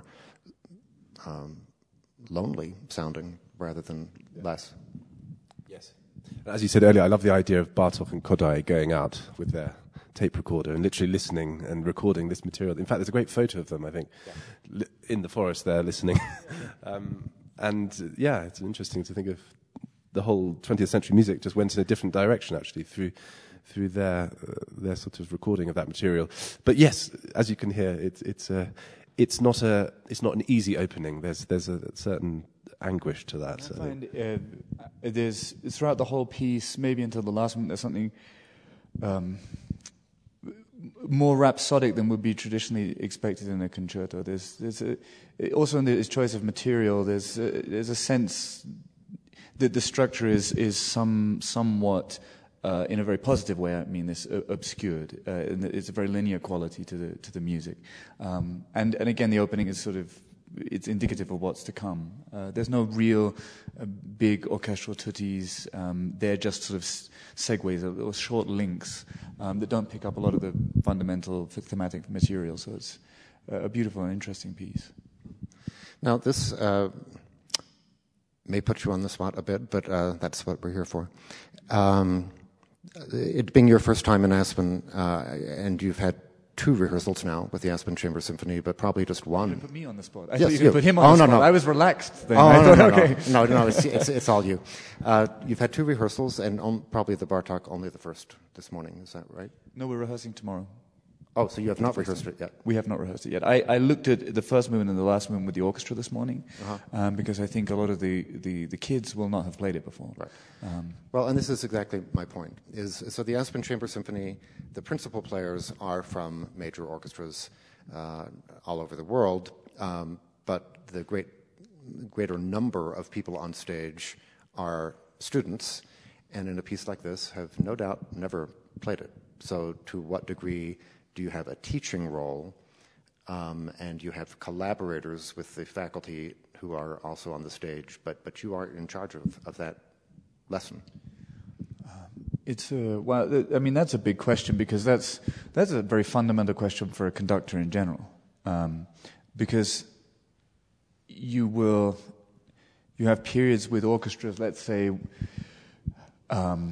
um, lonely sounding rather than less. Yes. As you said earlier, I love the idea of Bartók and Kodály going out with their tape recorder and literally listening and recording this material. In fact, there's a great photo of them, I think, yeah. li- in the forest there listening. um, And uh, yeah, it's interesting to think of the whole twentieth century music just went in a different direction actually through through their uh, their sort of recording of that material. But yes, as you can hear, it's it's a it's not a it's not an easy opening. There's there's a certain anguish to that. I find uh, there's throughout the whole piece, maybe until the last minute, there's something um, more rhapsodic than would be traditionally expected in a concerto. There's, there's a, also in his choice of material, there's a, there's a sense that the structure is is some somewhat, uh, in a very positive way, I mean this, uh, obscured. Uh, and it's a very linear quality to the to the music, um, and and again the opening is sort of, it's indicative of what's to come. Uh, there's no real uh, big orchestral tuttis. Um, they're just sort of s- segues or, or short links um, that don't pick up a lot of the fundamental thematic material. So it's uh, a beautiful and interesting piece. Now, this uh, may put you on the spot a bit, but uh, that's what we're here for. Um, it being your first time in Aspen, uh, and you've had two rehearsals now with the Aspen Chamber Symphony, but probably just one. You put me on the spot. I yes, thought you you. put him on oh, the no, spot. No. I was relaxed then. Oh, I no, thought, no, okay. no, no, no, it's, it's, it's all you. Uh, you've had two rehearsals, and on, probably the Bartók only the first this morning. Is that right? No, we're rehearsing tomorrow. Oh, so you have not rehearsed it yet? We have not rehearsed it yet. I, I looked at the first movement and the last movement with the orchestra this morning, uh-huh. um, because I think a lot of the, the, the kids will not have played it before. Right. Um, well, and this is exactly my point. Is so the Aspen Chamber Symphony, the principal players are from major orchestras uh, all over the world, um, but the great greater number of people on stage are students, and in a piece like this have no doubt never played it. So to what degree do you have a teaching role, um, and you have collaborators with the faculty who are also on the stage, but, but you are in charge of, of that lesson? It's a, well, I mean, that's a big question, because that's, that's a very fundamental question for a conductor in general. Um, because you will, you have periods with orchestras, let's say, um,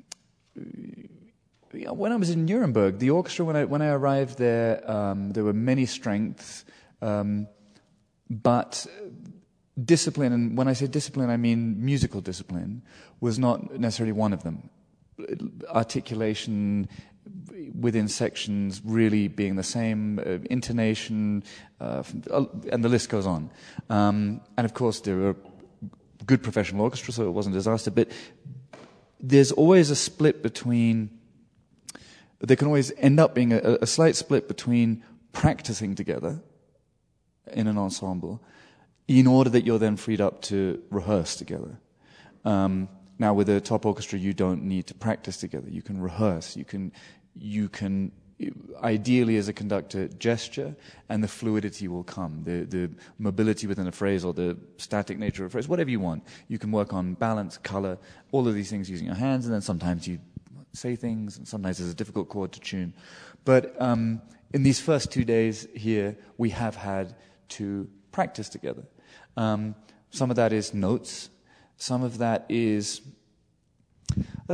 when I was in Nuremberg, the orchestra, when I when I arrived there, um, there were many strengths, um, but discipline, and when I say discipline, I mean musical discipline, was not necessarily one of them. Articulation within sections really being the same, uh, intonation, uh, and the list goes on. Um, and of course, there are good professional orchestras, so it wasn't a disaster, but there's always a split between... There can always end up being a, a slight split between practicing together in an ensemble in order that you're then freed up to rehearse together. Um, now, with a top orchestra, you don't need to practice together. You can rehearse. You can, you can ideally, as a conductor, gesture, and the fluidity will come. The, the mobility within a phrase or the static nature of a phrase, whatever you want. You can work on balance, color, all of these things using your hands, and then sometimes you say things, and sometimes there's a difficult chord to tune. But um, in these first two days here, we have had to practice together. Um, some of that is notes. Some of that is... I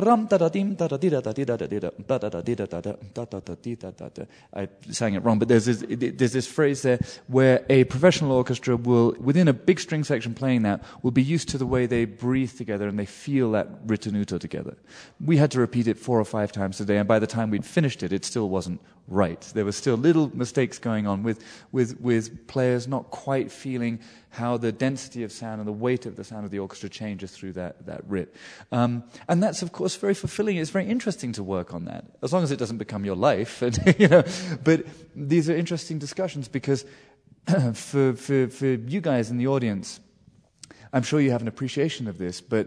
sang it wrong, but there's this, there's this phrase there where a professional orchestra will, within a big string section playing that, will be used to the way they breathe together and they feel that ritenuto together. We had to repeat it four or five times a day, and by the time we'd finished it, it still wasn't right. There were still little mistakes going on with, with, with players not quite feeling how the density of sound and the weight of the sound of the orchestra changes through that, that writ. Um, and that's, of course, very fulfilling. It's very interesting to work on that, as long as it doesn't become your life. And, you know, but these are interesting discussions because for, for, for you guys in the audience, I'm sure you have an appreciation of this, but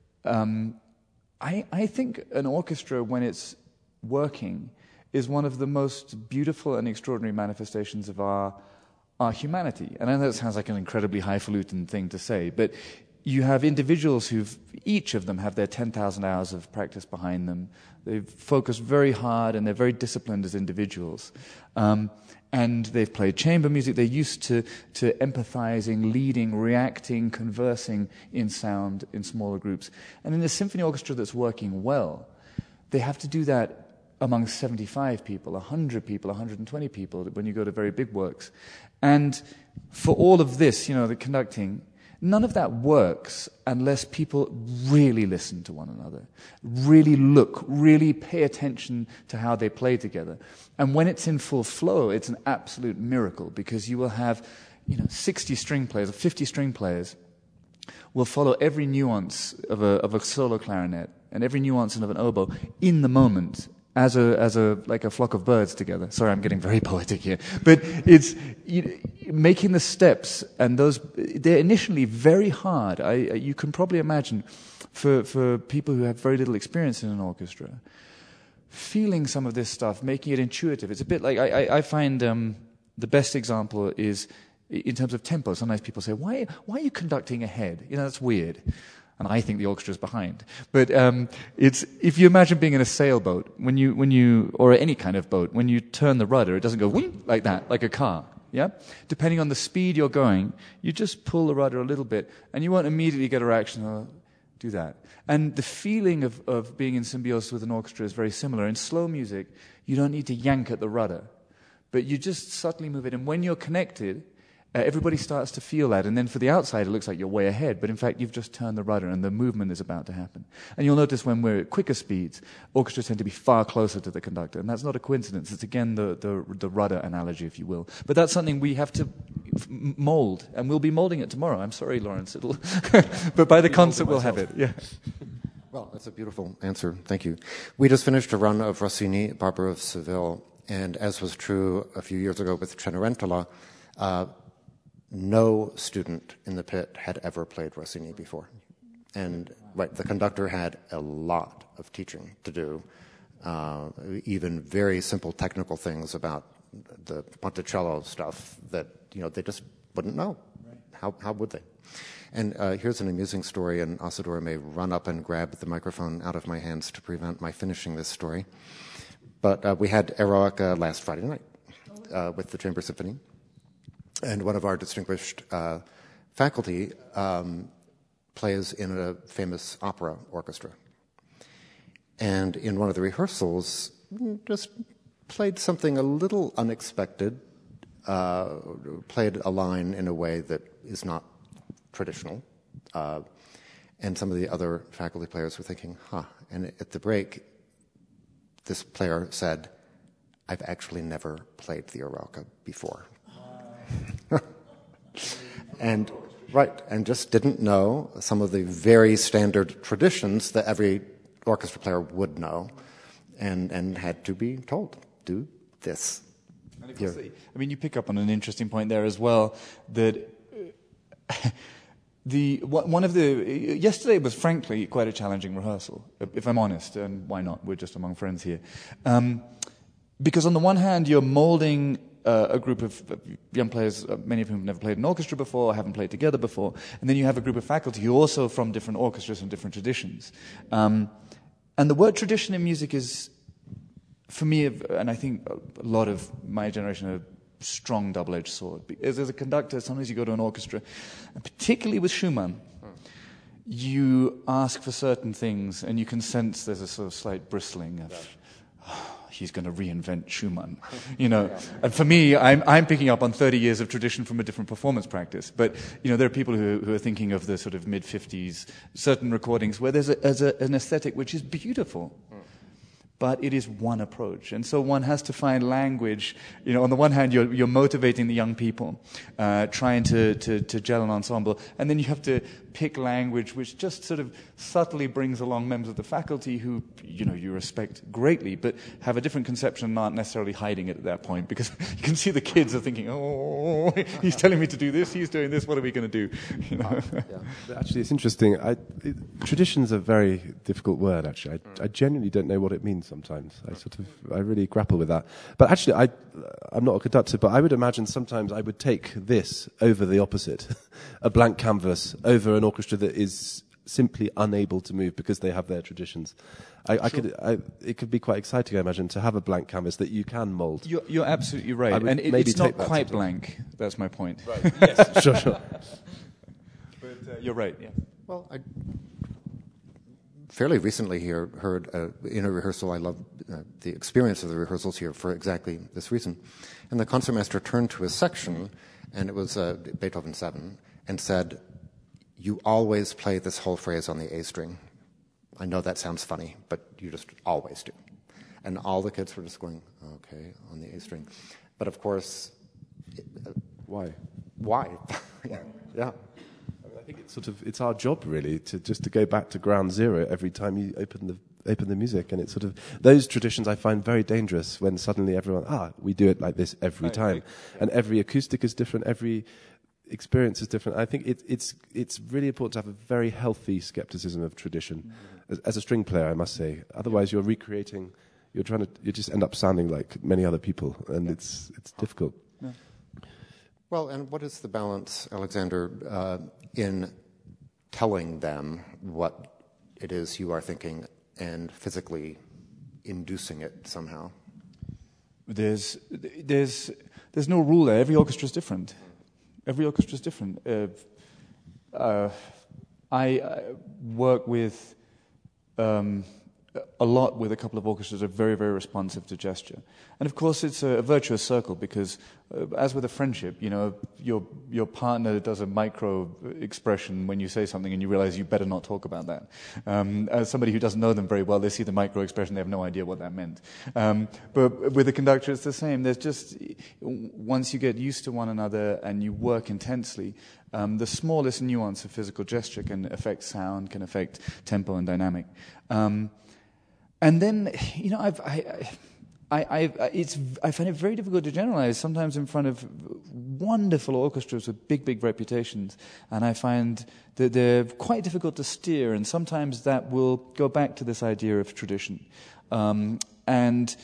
um, I, I think an orchestra, when it's working, is one of the most beautiful and extraordinary manifestations of our our humanity. And I know that sounds like an incredibly highfalutin thing to say, but you have individuals who've, each of them have their ten thousand hours of practice behind them. They've focused very hard and they're very disciplined as individuals. Um, and they've played chamber music. They're used to, to empathizing, leading, reacting, conversing in sound in smaller groups. And in a symphony orchestra that's working well, they have to do that among seventy-five people, one hundred people, one hundred twenty people when you go to very big works. And for all of this, you know, the conducting, none of that works unless people really listen to one another, really look, really pay attention to how they play together. And when it's in full flow, it's an absolute miracle, because you will have, you know, sixty string players or fifty string players will follow every nuance of a, of a solo clarinet and every nuance of an oboe in the moment, as a as a like a flock of birds together. Sorry, I'm getting very poetic here, but it's you, making the steps, and those they're initially very hard. I you can probably imagine for for people who have very little experience in an orchestra, feeling some of this stuff, making it intuitive. It's a bit like I I, I find um, the best example is in terms of tempo. Sometimes people say, why why are you conducting ahead? You know, that's weird. And I think the orchestra is behind. But um, it's if you imagine being in a sailboat, when you when you or any kind of boat, when you turn the rudder, it doesn't go whoop, like that, like a car. Yeah, depending on the speed you're going, you just pull the rudder a little bit, and you won't immediately get a reaction. Oh, do that. And the feeling of of being in symbiosis with an orchestra is very similar. In slow music, you don't need to yank at the rudder, but you just subtly move it. And when you're connected, Uh, everybody starts to feel that, and then for the outside it looks like you're way ahead, but in fact you've just turned the rudder and the movement is about to happen. And you'll notice when we're at quicker speeds, orchestras tend to be far closer to the conductor, and that's not a coincidence. It's again the, the, the rudder analogy, if you will. But that's something we have to f- mold, and we'll be molding it tomorrow. I'm sorry, Lawrence, it'll but by the concert we'll have it. Yeah. Well, that's a beautiful answer. Thank you. We just finished a run of Rossini, Barber of Seville, and as was true a few years ago with Cenerentola, uh, no student in the pit had ever played Rossini before. And right, the conductor had a lot of teaching to do, uh, even very simple technical things about the Ponticello stuff that, you know, they just wouldn't know. Right. How, how would they? And uh, here's an amusing story, and Asadora may run up and grab the microphone out of my hands to prevent my finishing this story. But uh, we had Eroica last Friday night uh, with the Chamber Symphony. And one of our distinguished uh, faculty um, plays in a famous opera orchestra. And in one of the rehearsals, just played something a little unexpected, uh, played a line in a way that is not traditional. Uh, and some of the other faculty players were thinking, huh. And at the break, this player said, I've actually never played the Eroica before. and right, and just didn't know some of the very standard traditions that every orchestra player would know, and and had to be told, do this. And of course, I mean, you pick up on an interesting point there as well. That uh, the one of the yesterday was frankly quite a challenging rehearsal, if I'm honest. And why not? We're just among friends here, um, because on the one hand, you're molding Uh, a group of young players, uh, many of whom have never played an orchestra before, haven't played together before, and then you have a group of faculty who are also from different orchestras and different traditions. Um, and the word tradition in music is, for me, and I think a lot of my generation, a strong double-edged sword. As, as a conductor, sometimes you go to an orchestra, and particularly with Schumann, you ask for certain things, and you can sense there's a sort of slight bristling of... Oh, he's going to reinvent Schumann, you know. And for me, I'm, I'm picking up on thirty years of tradition from a different performance practice. But, you know, there are people who, who are thinking of the sort of mid-fifties, certain recordings where there's, a, there's a, an aesthetic which is beautiful. But it is one approach. And so one has to find language. You know, on the one hand, you're, you're motivating the young people, uh, trying to, to, to gel an ensemble. And then you have to pick language which just sort of subtly brings along members of the faculty who, you know, you respect greatly, but have a different conception, not necessarily hiding it at that point. Because you can see the kids are thinking, oh, he's telling me to do this, he's doing this, what are we going to do? You know? Yeah. Actually, it's interesting. I, it, tradition's a very difficult word, actually. I, I genuinely don't know what it means sometimes. I sort of, I really grapple with that. But actually, I, I'm not a conductor, but I would imagine sometimes I would take this over the opposite, a blank canvas over an orchestra that is simply unable to move because they have their traditions. I, I sure. could, I, it could be quite exciting, I imagine, to have a blank canvas that you can mould. You're, you're absolutely right, and it, it's not quite blank. That's my point. Right. Yes, sure, sure. But uh, you're right. Yeah. Well, I fairly recently here heard uh, in a rehearsal. I love uh, the experience of the rehearsals here for exactly this reason. And the concertmaster turned to his section, and it was uh, Beethoven seven, and said, you always play this whole phrase on the A string. I know that sounds funny, but you just always do. And all the kids were just going, okay, on the A string. But of course... It, uh, why? Why? yeah. yeah. I think it's sort of, it's our job really to just to go back to ground zero every time you open the open the music, and it's sort of, those traditions I find very dangerous when suddenly everyone, ah, we do it like this every time. And every acoustic is different, every experience is different. I think it, it's it's really important to have a very healthy skepticism of tradition. Mm-hmm. As, as a string player, I must say. Otherwise, you're recreating. You're trying to. You just end up sounding like many other people, and yeah. it's it's difficult. Yeah. Well, and what is the balance, Alexander, uh, in telling them what it is you are thinking and physically inducing it somehow? There's there's there's no rule there. Every orchestra is different. Every orchestra is different. Uh, uh, I, I work with um, a lot with a couple of orchestras are very, very responsive to gesture. And of course, it's a, a virtuous circle because, uh, as with a friendship, you know, your your partner does a micro expression when you say something and you realize you better not talk about that. Um, as somebody who doesn't know them very well, they see the micro expression, they have no idea what that meant. Um, but with a conductor, it's the same. There's just, once you get used to one another and you work intensely, um, the smallest nuance of physical gesture can affect sound, can affect tempo and dynamic. Um, And then, you know, I've, I, I, I, it's, I find it very difficult to generalize. Sometimes in front of wonderful orchestras with big, big reputations, and I find that they're quite difficult to steer. And sometimes that will go back to this idea of tradition, um, and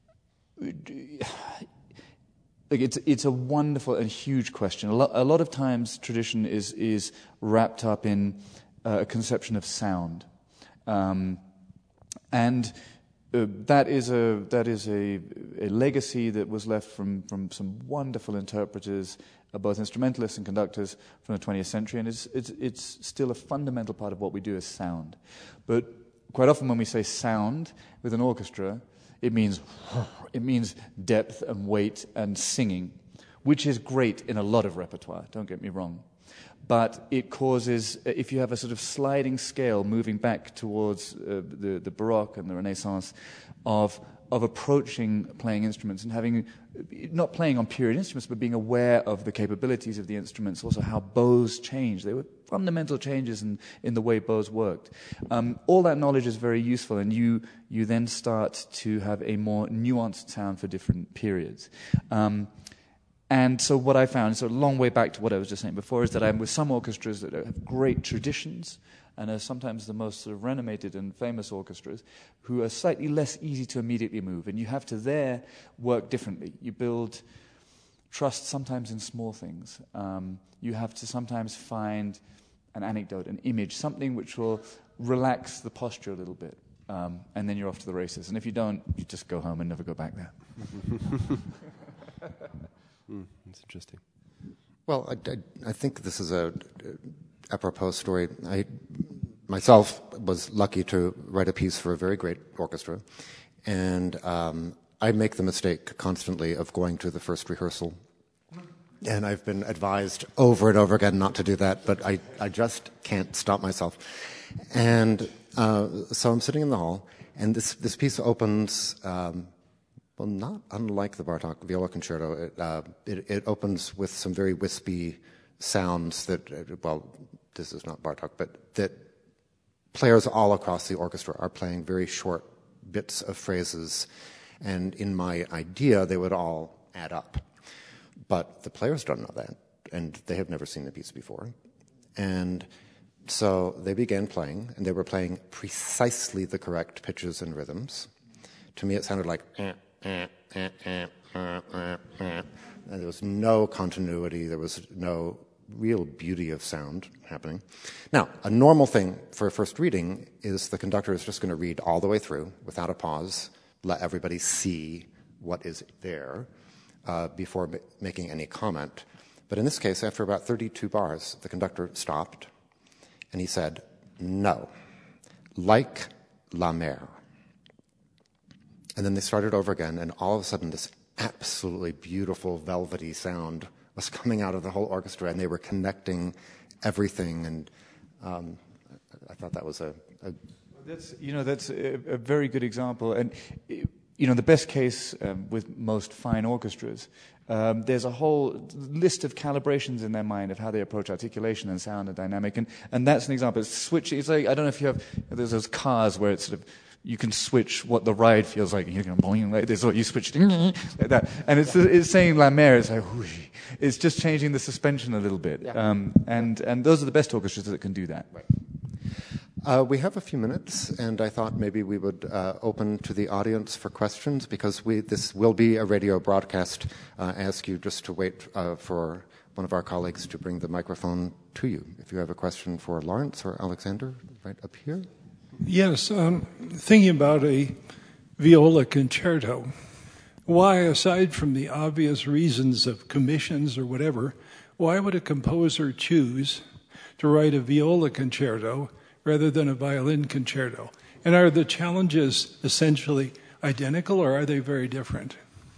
like it's it's a wonderful and huge question. A lot, a lot of times, tradition is is wrapped up in uh, a conception of sound. Um, And uh, that is a that is a, a legacy that was left from, from some wonderful interpreters, uh, both instrumentalists and conductors from the twentieth century, and it's, it's it's still a fundamental part of what we do as sound. But quite often when we say sound with an orchestra, it means it means depth and weight and singing, which is great in a lot of repertoire. Don't get me wrong. But it causes, if you have a sort of sliding scale moving back towards uh, the, the Baroque and the Renaissance of of approaching playing instruments and having, not playing on period instruments, but being aware of the capabilities of the instruments, also how bows change. There were fundamental changes in, in the way bows worked. Um, all that knowledge is very useful, and you you then start to have a more nuanced sound for different periods. Um, And so what I found, so a long way back to what I was just saying before, is that I'm with some orchestras that have great traditions and are sometimes the most sort of renowned and famous orchestras who are slightly less easy to immediately move. And you have to there work differently. You build trust sometimes in small things. Um, you have to sometimes find an anecdote, an image, something which will relax the posture a little bit. Um, and then you're off to the races. And if you don't, you just go home and never go back there. Mm, that's interesting. Well, I, I, I think this is a, a apropos story. I myself was lucky to write a piece for a very great orchestra, and um, I make the mistake constantly of going to the first rehearsal, and I've been advised over and over again not to do that, but I, I just can't stop myself. And uh, so I'm sitting in the hall, and this, this piece opens... Um, Well, not unlike the Bartók Viola Concerto. It, uh, it, it opens with some very wispy sounds that, uh, well, this is not Bartók, but that players all across the orchestra are playing very short bits of phrases, and in my idea, they would all add up. But the players don't know that, and they have never seen the piece before. And so they began playing, and they were playing precisely the correct pitches and rhythms. To me, it sounded like... Eh, Eh, eh, eh, eh, eh, eh. And there was no continuity. There was no real beauty of sound happening. Now, a normal thing for a first reading is the conductor is just going to read all the way through without a pause, let everybody see what is there uh, before ma- making any comment. But in this case, after about thirty-two bars, the conductor stopped and he said, "No, like la mer." And then they started over again, and all of a sudden this absolutely beautiful velvety sound was coming out of the whole orchestra, and they were connecting everything, and um, I thought that was a... a that's, you know, that's a, a very good example, and, you know, the best case um, with most fine orchestras, um, there's a whole list of calibrations in their mind of how they approach articulation and sound and dynamic, and, and that's an example. It's switching, it's like, I don't know if you have, there's those cars where it's sort of, you can switch what the ride feels like. You can boing like this, or you switch like that. And it's it's saying la mer. It's like whoosh. It's just changing the suspension a little bit. Yeah. Um, and and those are the best orchestras that can do that. Right. Uh, we have a few minutes, and I thought maybe we would uh, open to the audience for questions, because we this will be a radio broadcast. Uh, I ask you just to wait uh, for one of our colleagues to bring the microphone to you. If you have a question for Lawrence or Alexander, right up here. Yes, um, thinking about a viola concerto, why, aside from the obvious reasons of commissions or whatever, why would a composer choose to write a viola concerto rather than a violin concerto? And are the challenges essentially identical, or are they very different?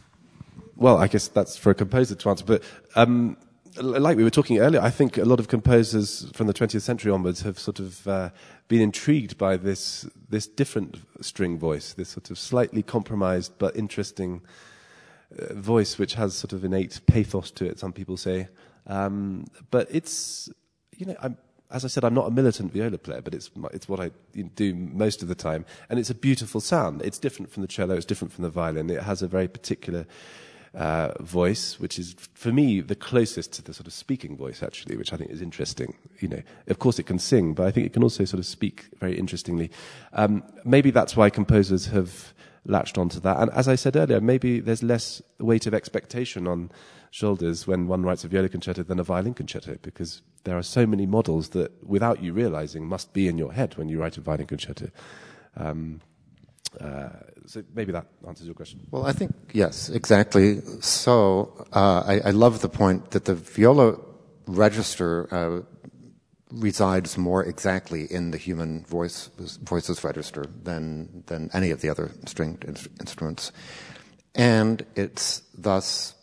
Well, I guess that's for a composer to answer. But um, like we were talking earlier, I think a lot of composers from the twentieth century onwards have sort of uh, been intrigued by this this different string voice, this sort of slightly compromised but interesting uh, voice, which has sort of innate pathos to it, some people say. Um, but it's, you know, I'm, as I said, I'm not a militant viola player, but it's it's what I do most of the time, and it's a beautiful sound. It's different from the cello, it's different from the violin. It has a very particular uh, voice, which is, for me, the closest to the sort of speaking voice, actually, which I think is interesting. You know, of course it can sing, but I think it can also sort of speak very interestingly. Um, maybe that's why composers have latched onto that. And as I said earlier, maybe there's less weight of expectation on shoulders when one writes a viola concerto than a violin concerto, because there are so many models that, without you realizing, must be in your head when you write a violin concerto. Um, uh, so maybe that answers your question. Well, I think, yes, exactly. So uh, I, I love the point that the viola register uh, resides more exactly in the human voice voices register than than any of the other stringed in- instruments, and it's thus,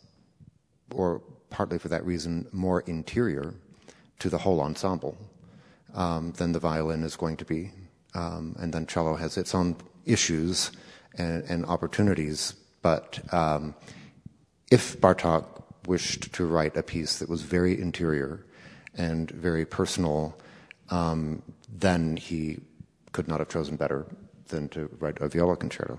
or partly for that reason, more interior to the whole ensemble um, than the violin is going to be. Um, and then cello has its own issues and, and opportunities. But um, if Bartók wished to write a piece that was very interior and very personal, um, then he could not have chosen better than to write a viola concerto.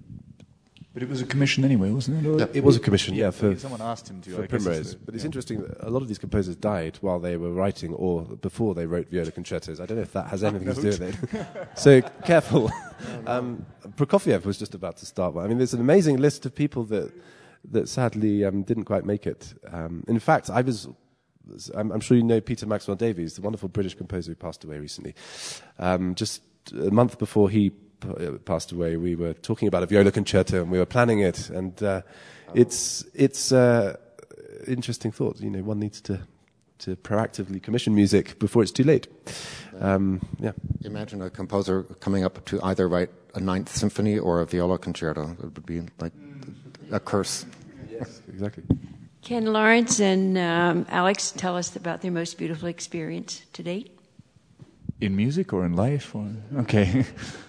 But it was a commission anyway, wasn't it? Or Yeah, it was a commission, yeah. For, someone asked him to. For I guess Primrose. the, but it's yeah. interesting that a lot of these composers died while they were writing or before they wrote viola concertos. I don't know if that has anything to do with it. So careful. um, Prokofiev was just about to start one. I mean, there's an amazing list of people that that sadly um, didn't quite make it. Um, in fact, I was... I'm, I'm sure you know Peter Maxwell Davies, the wonderful British composer who passed away recently. Um, just a month before he p- passed away, we were talking about a viola concerto and we were planning it. And uh, oh. it's it's uh, interesting thought. You know, one needs to to proactively commission music before it's too late. Um, yeah. Imagine a composer coming up to either write a Ninth Symphony or a viola concerto. It would be like a curse. Yes, exactly. Can Lawrence and um, Alex tell us about their most beautiful experience to date? In music or in life? Or? Okay.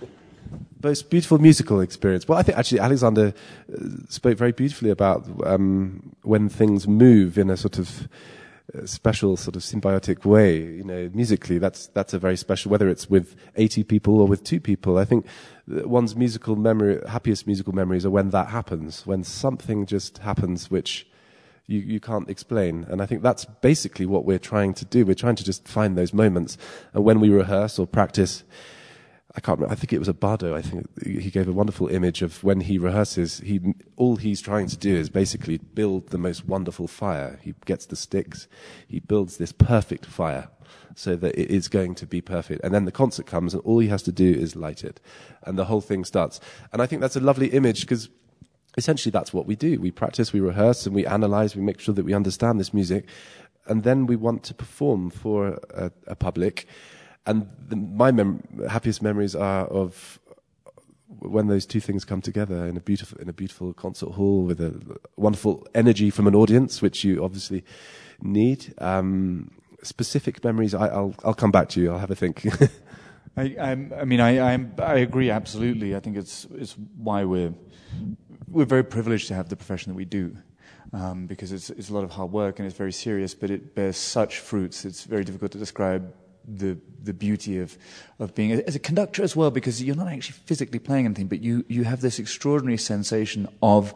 Most beautiful musical experience. Well, I think actually Alexander uh, spoke very beautifully about um, when things move in a sort of uh, special, sort of symbiotic way. You know, musically, that's that's a very special. Whether it's with eighty people or with two people, I think one's musical memory, happiest musical memories are when that happens. When something just happens, which You, you can't explain. And I think that's basically what we're trying to do. We're trying to just find those moments. And when we rehearse or practice, I can't remember, I think it was a Bardo, I think he gave a wonderful image of when he rehearses, he, all he's trying to do is basically build the most wonderful fire. He gets the sticks, he builds this perfect fire so that it is going to be perfect. And then the concert comes and all he has to do is light it. And the whole thing starts. And I think that's a lovely image because essentially, that's what we do. We practice, we rehearse, and we analyze, we make sure that we understand this music. And then we want to perform for a, a public. And the, my mem- happiest memories are of when those two things come together in a beautiful in a beautiful concert hall with a wonderful energy from an audience, which you obviously need. Um, specific memories, I, I'll, I'll come back to you. I'll have a think. I, I'm, I mean, I, I'm, I agree absolutely. I think it's it's why we're we're very privileged to have the profession that we do, um, because it's it's a lot of hard work and it's very serious, but it bears such fruits. It's very difficult to describe the the beauty of of being as a conductor as well, because you're not actually physically playing anything, but you you have this extraordinary sensation of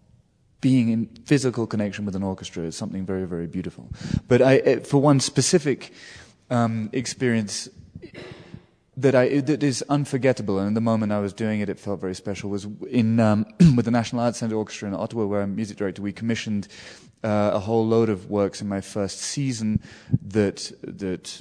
being in physical connection with an orchestra. Is something very, very beautiful. But I, for one specific um, experience that I that is unforgettable, and the moment I was doing it, it felt very special, was in um, with the National Arts Centre Orchestra in Ottawa, where I'm music director. We commissioned uh, a whole load of works in my first season that that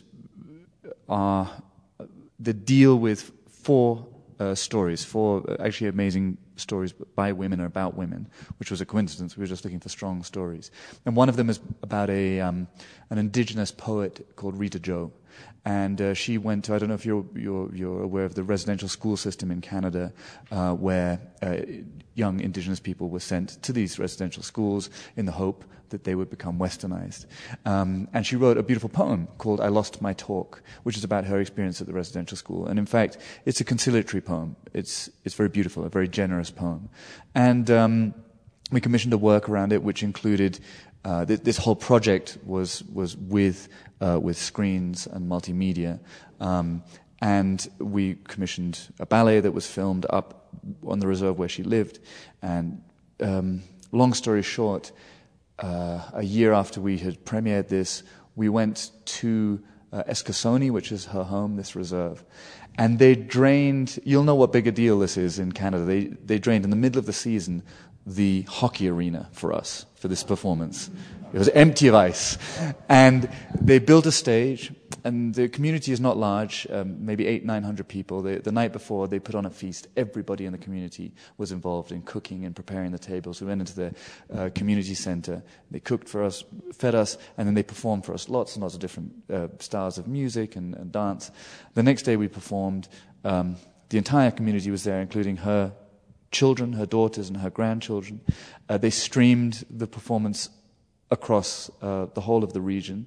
are that deal with four uh, stories, four uh, actually amazing stories by women or about women, which was a coincidence. We were just looking for strong stories, and one of them is about a um, an indigenous poet called Rita Joe. And uh, she went to, I don't know if you're, you're, you're aware of the residential school system in Canada, uh, where uh, young Indigenous people were sent to these residential schools in the hope that they would become westernized. Um, and she wrote a beautiful poem called I Lost My Talk, which is about her experience at the residential school. And in fact, it's a conciliatory poem. It's, it's very beautiful, a very generous poem. And um, we commissioned a work around it, which included Uh, th- this whole project was was with uh, with screens and multimedia, um, and we commissioned a ballet that was filmed up on the reserve where she lived. And um, long story short, uh, a year after we had premiered this, we went to uh, Eskasoni, which is her home, this reserve, and they drained. You'll know what big a deal this is in Canada. They they drained in the middle of the season the hockey arena for us, for this performance. It was empty of ice. And they built a stage, and the community is not large, um, maybe eight, nine hundred people. They, the night before, they put on a feast. Everybody in the community was involved in cooking and preparing the tables. We went into the uh, community center. They cooked for us, fed us, and then they performed for us lots and lots of different uh, styles of music and, and dance. The next day we performed. Um, the entire community was there, including her children, her daughters, and her grandchildren. Uh, they streamed the performance across uh, the whole of the region.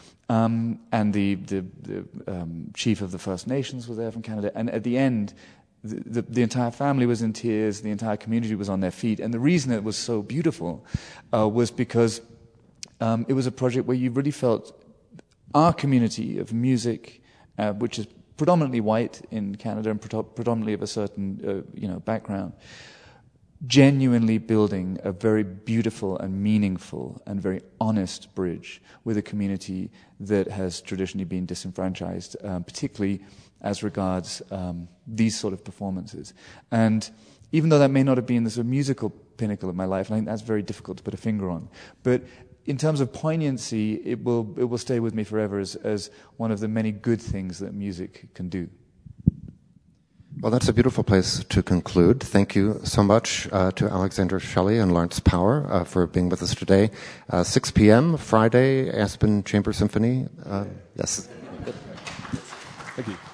Um, and the, the, the um, chief of the First Nations was there from Canada. And at the end, the, the, the entire family was in tears, the entire community was on their feet. And the reason it was so beautiful uh, was because um, it was a project where you really felt our community of music, uh, which is predominantly white in Canada and pre- predominantly of a certain uh, you know background, genuinely building a very beautiful and meaningful and very honest bridge with a community that has traditionally been disenfranchised, um, particularly as regards um, these sort of performances. And even though that may not have been the sort of musical pinnacle of my life, and I think that's very difficult to put a finger on, but in terms of poignancy, it will it will stay with me forever as, as one of the many good things that music can do. Well, that's a beautiful place to conclude. Thank you so much uh, to Alexander Shelley and Lawrence Power uh, for being with us today. Uh, six p.m. Friday, Aspen Chamber Symphony. Uh, yes. Thank you.